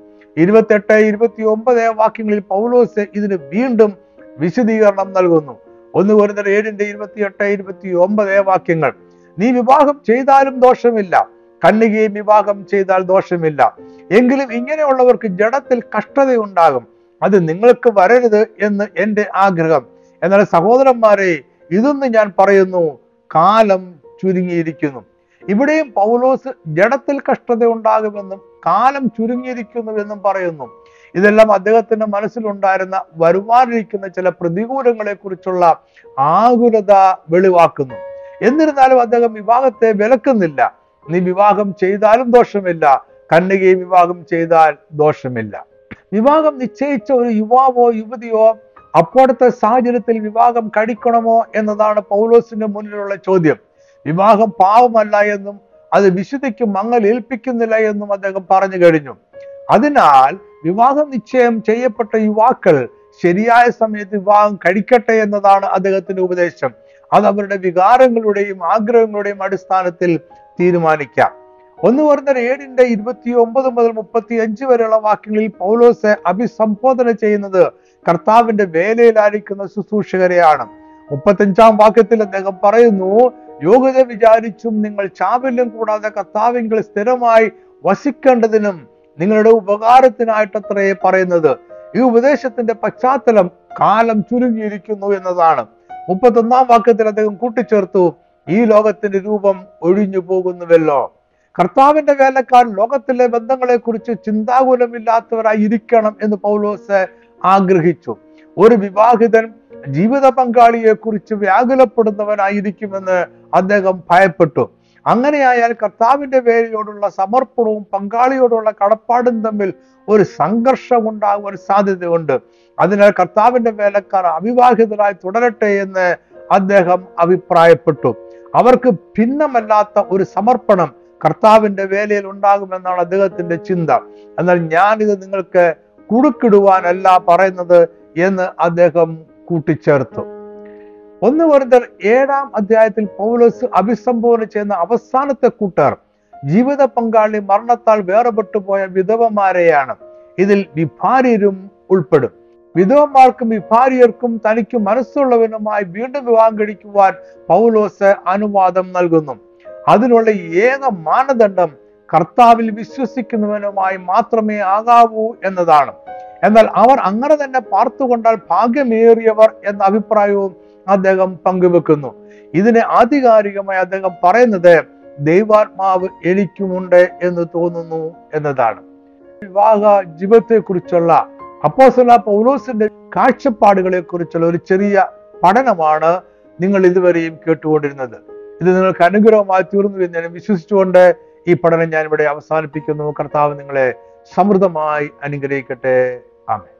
28, 29 വാക്യങ്ങളിൽ പൗലോസ് ഇതിന് വീണ്ടും വിശദീകരണം നൽകുന്നു. 1 Korinത്യർ 7:28, 29 വാക്യങ്ങൾ: നീ വിവാഹം ചെയ്താലും ദോഷമില്ല, കന്യകയെ വിവാഹം ചെയ്താൽ ദോഷമില്ല. എങ്കിലും ഇങ്ങനെയുള്ളവർക്ക് ജഡത്തിൽ കഷ്ടതയുണ്ടാകും. അത് നിങ്ങൾക്ക് വരരുത് എന്ന് എൻ്റെ ആഗ്രഹം. എന്നാൽ സഹോദരന്മാരെ, ഇതൊന്ന് ഞാൻ പറയുന്നു, കാലം ചുരുങ്ങിയിരിക്കുന്നു. ഇവിടെയും പൗലോസ് ജഡത്തിൽ കഷ്ടത ഉണ്ടാകുമെന്നും കാലം ചുരുങ്ങിയിരിക്കുന്നുവെന്നും പറയുന്നു. ഇതെല്ലാം അദ്ദേഹത്തിന്റെ മനസ്സിലുണ്ടായിരുന്ന വരുവാനിരിക്കുന്ന ചില പ്രതികൂലങ്ങളെ കുറിച്ചുള്ള ആകുലത വെളിവാക്കുന്നു. എന്നിരുന്നാലും അദ്ദേഹം വിവാഹത്തെ വിലക്കുന്നില്ല. നീ വിവാഹം ചെയ്താലും ദോഷമില്ല, കന്യകയെ വിവാഹം ചെയ്താൽ ദോഷമില്ല. വിവാഹം നിശ്ചയിച്ച ഒരു യുവാവോ യുവതിയോ അപ്പോഴത്തെ സാഹചര്യത്തിൽ വിവാഹം കഴിക്കണമോ എന്നതാണ് പൗലോസിന്റെ മുന്നിലുള്ള ചോദ്യം. വിവാഹം പാവമല്ല എന്നും അത് വിശുദ്ധിക്ക് മങ്ങൽ ഏൽപ്പിക്കുന്നില്ല എന്നും അദ്ദേഹം പറഞ്ഞു കഴിഞ്ഞു. അതിനാൽ വിവാഹം നിശ്ചയം ചെയ്യപ്പെട്ട യുവാക്കൾ ശരിയായ സമയത്ത് വിവാഹം കഴിക്കട്ടെ എന്നതാണ് അദ്ദേഹത്തിന്റെ ഉപദേശം. അത് അവരുടെ വികാരങ്ങളുടെയും ആഗ്രഹങ്ങളുടെയും അടിസ്ഥാനത്തിൽ തീരുമാനിക്കാം. 1 Korinത്യർ 7:29 മുതൽ 35 വരെയുള്ള വാക്യങ്ങളിൽ പൗലോസ് അഭിസംബോധന ചെയ്യുന്നത് കർത്താവിന്റെ വേലയിലായിരിക്കുന്ന ശുശ്രൂഷകരെയാണ്. 35 വാക്യത്തിൽ അദ്ദേഹം പറയുന്നു: യോഗ്യത വിചാരിച്ചും നിങ്ങൾ ചാബല്യം കൂടാതെ കർത്താവിങ്കിൽ സ്ഥിരമായി വസിക്കേണ്ടതിനും നിങ്ങളുടെ ഉപകാരത്തിനായിട്ടത്രേ പറയുന്നത്. ഈ ഉപദേശത്തിന്റെ പശ്ചാത്തലം കാലം ചുരുങ്ങിയിരിക്കുന്നു എന്നതാണ്. 31 വാക്യത്തിൽ അദ്ദേഹം കൂട്ടിച്ചേർത്തു: ഈ ലോകത്തിന്റെ രൂപം ഒഴിഞ്ഞു പോകുന്നുവല്ലോ. കർത്താവിന്റെ വേലക്കാർ ലോകത്തിലെ ബന്ധങ്ങളെ കുറിച്ച് ചിന്താകുലമില്ലാത്തവരായി ഇരിക്കണം എന്ന് പൗലോസ് ആഗ്രഹിച്ചു. ഒരു വിവാഹിതൻ ജീവിത പങ്കാളിയെ കുറിച്ച് വ്യാകുലപ്പെടുന്നവനായിരിക്കുമെന്ന് അദ്ദേഹം ഭയപ്പെട്ടു. അങ്ങനെയായാൽ കർത്താവിന്റെ വേലയോടുള്ള സമർപ്പണവും പങ്കാളിയോടുള്ള കടപ്പാടും തമ്മിൽ ഒരു സംഘർഷം ഉണ്ടാകുവാൻ സാധ്യതയുണ്ട്. അതിനാൽ കർത്താവിന്റെ വേലക്കാർ അവിവാഹിതരായി തുടരട്ടെ എന്ന് അദ്ദേഹം അഭിപ്രായപ്പെട്ടു. അവർക്ക് ഭിന്നമല്ലാത്ത ഒരു സമർപ്പണം കർത്താവിന്റെ വേലയിൽ ഉണ്ടാകുമെന്നാണ് അദ്ദേഹത്തിന്റെ ചിന്ത. എന്നാൽ ഞാനിത് നിങ്ങൾക്ക് കുടുക്കിടുവാനല്ല പറയുന്നത് എന്ന് അദ്ദേഹം കൂട്ടിച്ചേർത്തു. 1 Korinത്യർ 7 പൗലോസ് അഭിസംബോധന ചെയ്യുന്ന അവസാനത്തെ കൂട്ടർ ജീവിത പങ്കാളി മരണത്താൽ വേർപെട്ടു പോയ വിധവമാരെയാണ്. ഇതിൽ വിഭാര്യരും ഉൾപ്പെടും. വിധവന്മാർക്കും വിഭാര്യർക്കും തനിക്ക് മനസ്സുള്ളവനുമായി വീണ്ടും വിവാഹം കഴിക്കുവാൻ പൗലോസ് അനുവാദം നൽകുന്നു. അതിനുള്ള ഏക മാനദണ്ഡം കർത്താവിൽ വിശ്വസിക്കുന്നവനുമായി മാത്രമേ ആകാവൂ എന്നതാണ്. എന്നാൽ അവർ അങ്ങനെ തന്നെ പാർത്തുകൊണ്ടാൽ ഭാഗ്യമേറിയവർ എന്ന അഭിപ്രായവും അദ്ദേഹം പങ്കുവെക്കുന്നു. ഇതിനെ ആധികാരികമായി അദ്ദേഹം പറയുന്നത് ദൈവാത്മാവ് എനിക്കുമുണ്ട് എന്ന് തോന്നുന്നു എന്നതാണ്. വിവാഹ ജീവിതത്തെ കുറിച്ചുള്ള അപ്പോസ്തലനായ പൗലോസിന്റെ കാഴ്ചപ്പാടുകളെ കുറിച്ചുള്ള ഒരു ചെറിയ പഠനമാണ് നിങ്ങൾ ഇതുവരെയും കേട്ടുകൊണ്ടിരുന്നത്. ഇത് നിങ്ങൾക്ക് അനുഗ്രഹമായി തീർന്നു എന്ന് ഞാൻ വിശ്വസിച്ചുകൊണ്ട് ഈ പഠനം ഞാൻ ഇവിടെ അവസാനിപ്പിക്കുന്നു. കർത്താവ് നിങ്ങളെ സമൃദ്ധമായി അനുഗ്രഹിക്കട്ടെ. ആമേൻ.